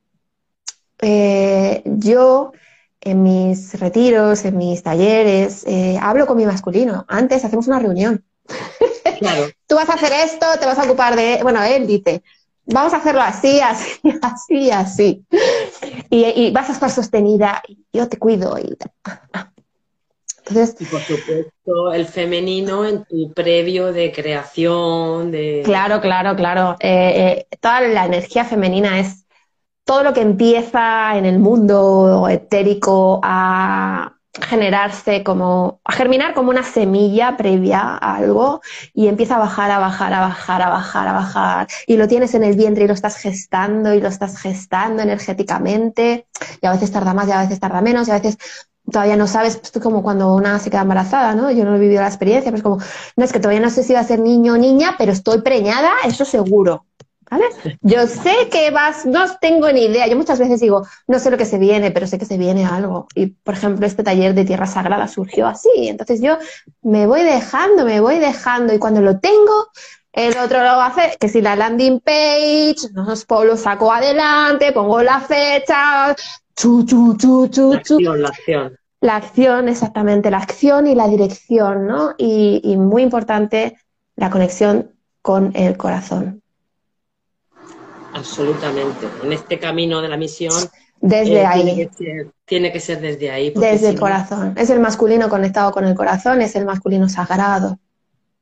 yo en mis retiros, en mis talleres, hablo con mi masculino. Antes hacemos una reunión. Claro. Tú vas a hacer esto, te vas a ocupar de... Bueno, él dice, vamos a hacerlo así, así, así, así. Y vas a estar sostenida, y yo te cuido. Entonces, y por supuesto el femenino en tu previo de creación, de... Claro. Toda la energía femenina es todo lo que empieza en el mundo etérico a generarse a germinar como una semilla previa a algo y empieza a bajar, a bajar, a bajar, a bajar, a bajar. Y lo tienes en el vientre y lo estás gestando energéticamente, y a veces tarda más y a veces tarda menos y a veces... Todavía no sabes, pues, como cuando una se queda embarazada, ¿no? Yo no he vivido la experiencia, pero es como, no, es que todavía no sé si va a ser niño o niña, pero estoy preñada, eso seguro, ¿vale? Yo sé que no tengo ni idea. Yo muchas veces digo, no sé lo que se viene, pero sé que se viene algo. Y, por ejemplo, este taller de Tierra Sagrada surgió así. Entonces yo me voy dejando, y cuando lo tengo, el otro lo hace, que si la landing page, lo saco adelante, pongo la fecha... La acción. La acción, exactamente, la acción y la dirección, ¿no? Y muy importante, la conexión con el corazón. Absolutamente. En este camino de la misión, desde ahí. Tiene que ser desde ahí. Desde el corazón. Es el masculino conectado con el corazón, es el masculino sagrado.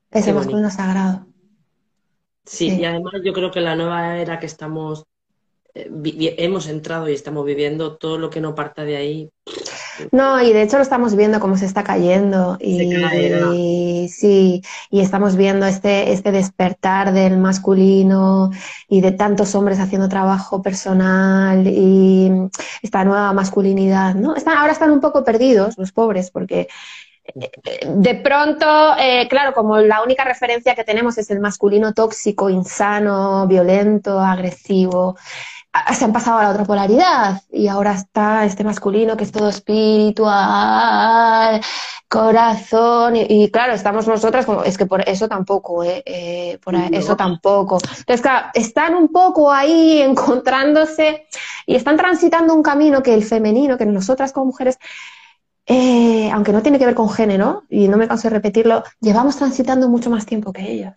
ese masculino sagrado. Sí, y además yo creo que la nueva era que estamos, hemos entrado y estamos viviendo, todo lo que no parta de ahí. No, y de hecho lo estamos viendo cómo se está cayendo y sí, y estamos viendo este despertar del masculino y de tantos hombres haciendo trabajo personal y esta nueva masculinidad, ¿no? Ahora están un poco perdidos los pobres porque de pronto, claro, como la única referencia que tenemos es el masculino tóxico, insano, violento, agresivo, se han pasado a la otra polaridad y ahora está este masculino que es todo espiritual, corazón y claro, estamos nosotras como, es que por eso tampoco, eso tampoco. Entonces, claro, están un poco ahí encontrándose y están transitando un camino que el femenino, que nosotras como mujeres, aunque no tiene que ver con género, y no me canso de repetirlo, llevamos transitando mucho más tiempo que ellos.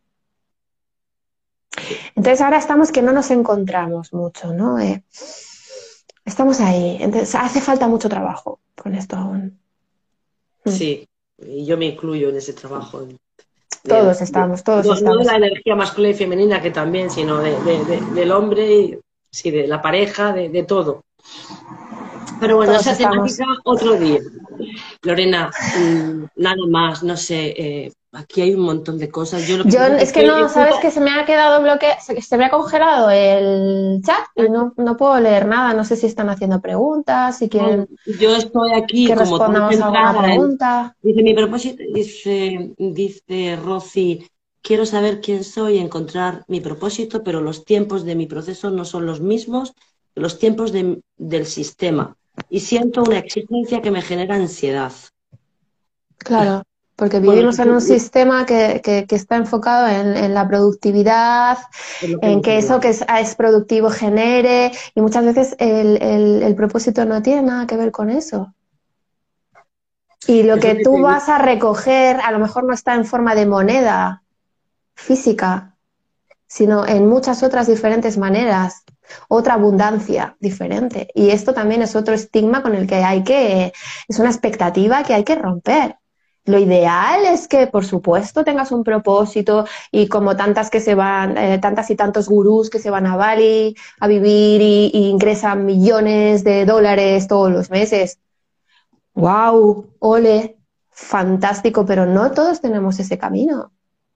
Entonces ahora estamos que no nos encontramos mucho, ¿no? Estamos ahí, entonces hace falta mucho trabajo con esto aún. Sí, y yo me incluyo en ese trabajo. Todos estamos. No de la energía masculina y femenina que también, sino del hombre, sí, de la pareja, de todo. Pero bueno, esa temática otro día. Lorena, nada más, no sé, aquí hay un montón de cosas. Yo es que no, sabes que se me ha quedado bloqueado, se me ha congelado el chat y no puedo leer nada. No sé si están haciendo preguntas, si quieren. Yo estoy aquí que como respondamos a alguna pregunta. Dice mi propósito, dice Rosy, quiero saber quién soy, encontrar mi propósito, pero los tiempos de mi proceso no son los mismos que los tiempos del sistema. Y siento una exigencia que me genera ansiedad. Claro, porque vivimos en un sistema que está enfocado en la productividad, en que eso que es productivo genere, y muchas veces el propósito no tiene nada que ver con eso. Y lo que tú vas a recoger a lo mejor no está en forma de moneda física, sino en muchas otras diferentes maneras. Otra abundancia diferente. Y esto también es otro estigma con el que es una expectativa que hay que romper. Lo ideal es que, por supuesto, tengas un propósito y como tantas que se van, tantas y tantos gurús que se van a Bali a vivir y ingresan millones de dólares todos los meses. ¡Wow! ¡Ole! Fantástico, pero no todos tenemos ese camino.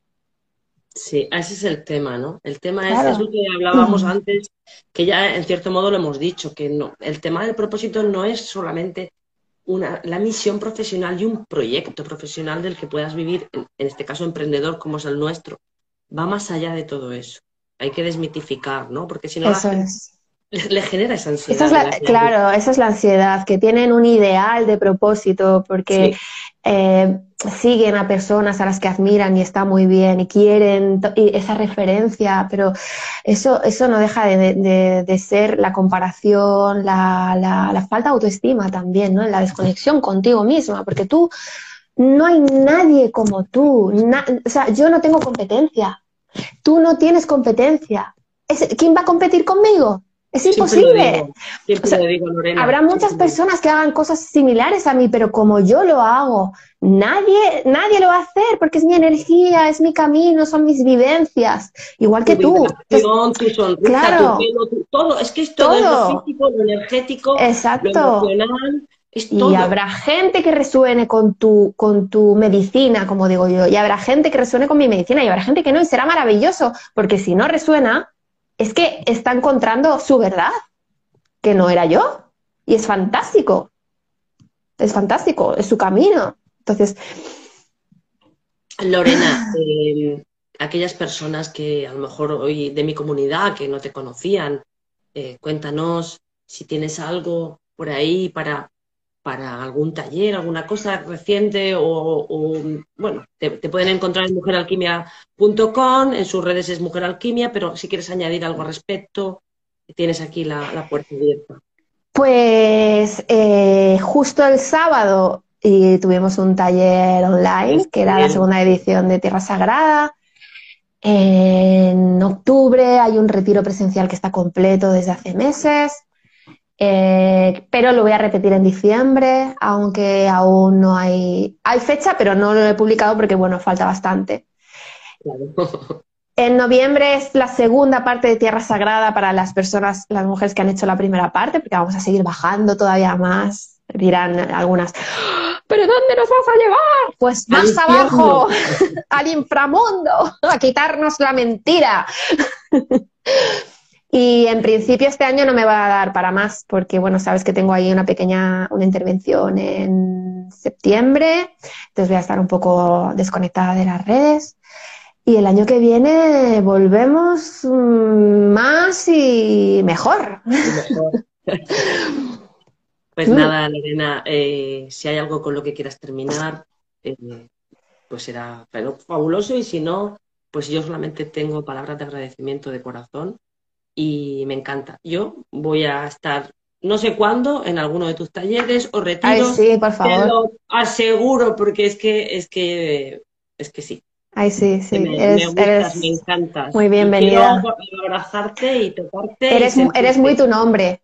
Sí, ese es el tema, ¿no? El tema es lo que hablábamos antes, que ya en cierto modo lo hemos dicho, que no, el tema del propósito no es solamente la misión profesional y un proyecto profesional del que puedas vivir, en este caso emprendedor como es el nuestro. Va más allá de todo eso. Hay que desmitificar, ¿no? Porque si no le genera esa ansiedad. Claro, esa es la ansiedad, que tienen un ideal de propósito porque siguen a personas a las que admiran y está muy bien y quieren esa referencia, pero eso no deja de ser la comparación, la falta de autoestima también, ¿no? La desconexión contigo misma, porque tú, no hay nadie como tú, o sea, yo no tengo competencia, tú no tienes competencia. ¿Quién va a competir conmigo? Es imposible. Siempre lo digo, Lorena. Habrá muchas personas que hagan cosas similares a mí, pero como yo lo hago, nadie lo va a hacer porque es mi energía, es mi camino, son mis vivencias, igual que tú. Tu sonrisa, claro, tu pelo, todo. Es que es todo. Es lo físico, lo energético, exacto. Lo emocional. Es todo. Y habrá gente que resuene con tu medicina, como digo yo, y habrá gente que resuene con mi medicina, y habrá gente que no, y será maravilloso, porque si no resuena, es que está encontrando su verdad, que no era yo, y es fantástico, es su camino. Entonces, Lorena, aquellas personas que a lo mejor hoy de mi comunidad que no te conocían, cuéntanos si tienes algo por ahí para algún taller, alguna cosa reciente o bueno, te pueden encontrar en mujeralquimia.com, en sus redes es Mujer Alquimia, pero si quieres añadir algo al respecto, tienes aquí la puerta abierta. Pues justo el sábado tuvimos un taller online, que era la segunda edición de Tierra Sagrada. En octubre hay un retiro presencial que está completo desde hace meses. Pero lo voy a repetir en diciembre, aunque aún no hay fecha, pero no lo he publicado porque, bueno, falta bastante. Claro. En noviembre es la segunda parte de Tierra Sagrada para las personas, las mujeres que han hecho la primera parte, porque vamos a seguir bajando todavía más. Dirán algunas, ¿pero dónde nos vas a llevar? Pues más abajo, al inframundo, a quitarnos la mentira. Y en principio este año no me va a dar para más, porque bueno, sabes que tengo ahí una intervención en septiembre, entonces voy a estar un poco desconectada de las redes. Y el año que viene volvemos más y mejor. Pues nada, Lorena, si hay algo con lo que quieras terminar, pues será fabuloso, y si no, pues yo solamente tengo palabras de agradecimiento de corazón y me encanta. Yo voy a estar, no sé cuándo, en alguno de tus talleres o retiros. Ay, sí, por favor. Te lo aseguro, porque es que sí. Ay, sí, sí. Me gustas, me encantas. Muy bienvenida. Quiero abrazarte y tocarte. Eres muy tu nombre.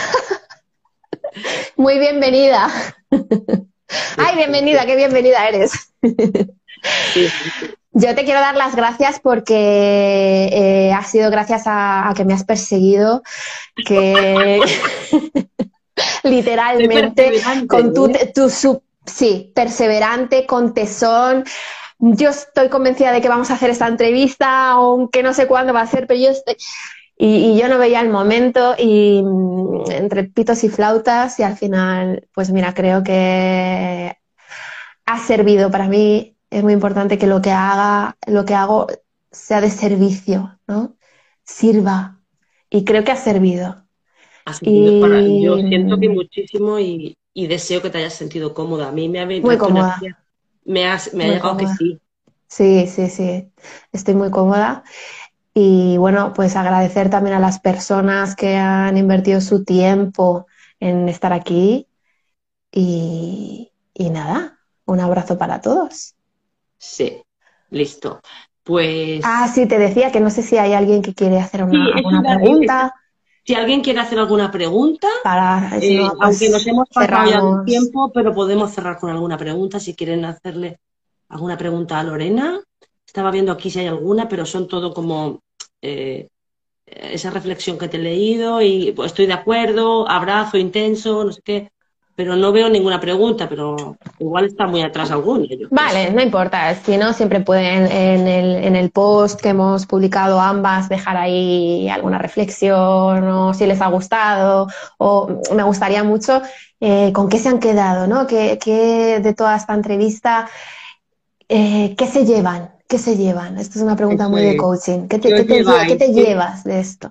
Muy bienvenida. Ay, bienvenida, qué bienvenida eres. Sí. Yo te quiero dar las gracias porque ha sido gracias a que me has perseguido, que literalmente con sí, perseverante, con tesón. Yo estoy convencida de que vamos a hacer esta entrevista, aunque no sé cuándo va a ser, pero yo estoy... Y yo no veía el momento, y entre pitos y flautas, y al final, pues mira, creo que ha servido para mí. Es muy importante que lo que hago sea de servicio, ¿no? Sirva. Y creo que ha servido. Yo siento que muchísimo, y deseo que te hayas sentido cómoda. A mí muy cómoda. Me ha llegado que sí. Sí, sí, sí. Estoy muy cómoda. Y bueno, pues agradecer también a las personas que han invertido su tiempo en estar aquí. Y nada, un abrazo para todos. Sí, listo. Pues... sí, te decía que no sé si hay alguien que quiere hacer alguna pregunta. Si alguien quiere hacer alguna pregunta, si no, pues aunque nos hemos pasado ya cerramos. un tiempo, pero podemos cerrar con alguna pregunta. Si quieren hacerle alguna pregunta a Lorena, estaba viendo aquí si hay alguna, pero son todo como esa reflexión que te he leído, y pues estoy de acuerdo, abrazo intenso, no sé qué, pero no veo ninguna pregunta, pero igual está muy atrás alguna. Vale, no importa, si no, siempre pueden en el post que hemos publicado ambas dejar ahí alguna reflexión, o si les ha gustado, o me gustaría mucho con qué se han quedado, ¿no? ¿Qué de toda esta entrevista, qué se llevan? ¿Qué se llevan? Esto es una pregunta muy de coaching. ¿Qué te llevas de esto?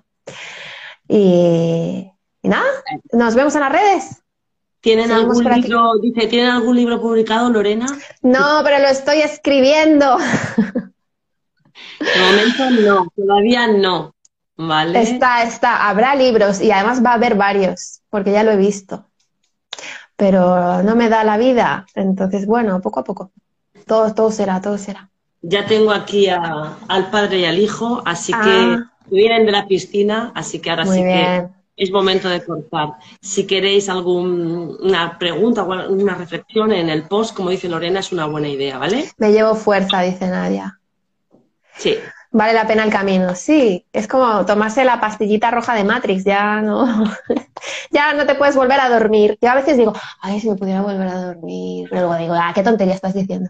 Y nada, nos vemos en las redes. ¿Tienen algún libro publicado, Lorena? No, pero lo estoy escribiendo. De momento no, todavía no. ¿Vale? Está. Habrá libros, y además va a haber varios, porque ya lo he visto. Pero no me da la vida. Entonces, bueno, poco a poco. Todo será. Ya tengo aquí al padre y al hijo, así que vienen de la piscina, así que ahora sí que es momento de cortar. Si queréis alguna pregunta o alguna reflexión en el post, como dice Lorena, es una buena idea, ¿vale? Me llevo fuerza, dice Nadia. Sí. Vale la pena el camino, sí. Es como tomarse la pastillita roja de Matrix, ya no te puedes volver a dormir. Yo a veces digo, ay, si me pudiera volver a dormir. Pero luego digo, qué tontería estás diciendo.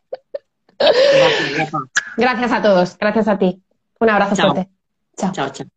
Gracias a todos, gracias a ti. Un abrazo fuerte. Chao. Chao.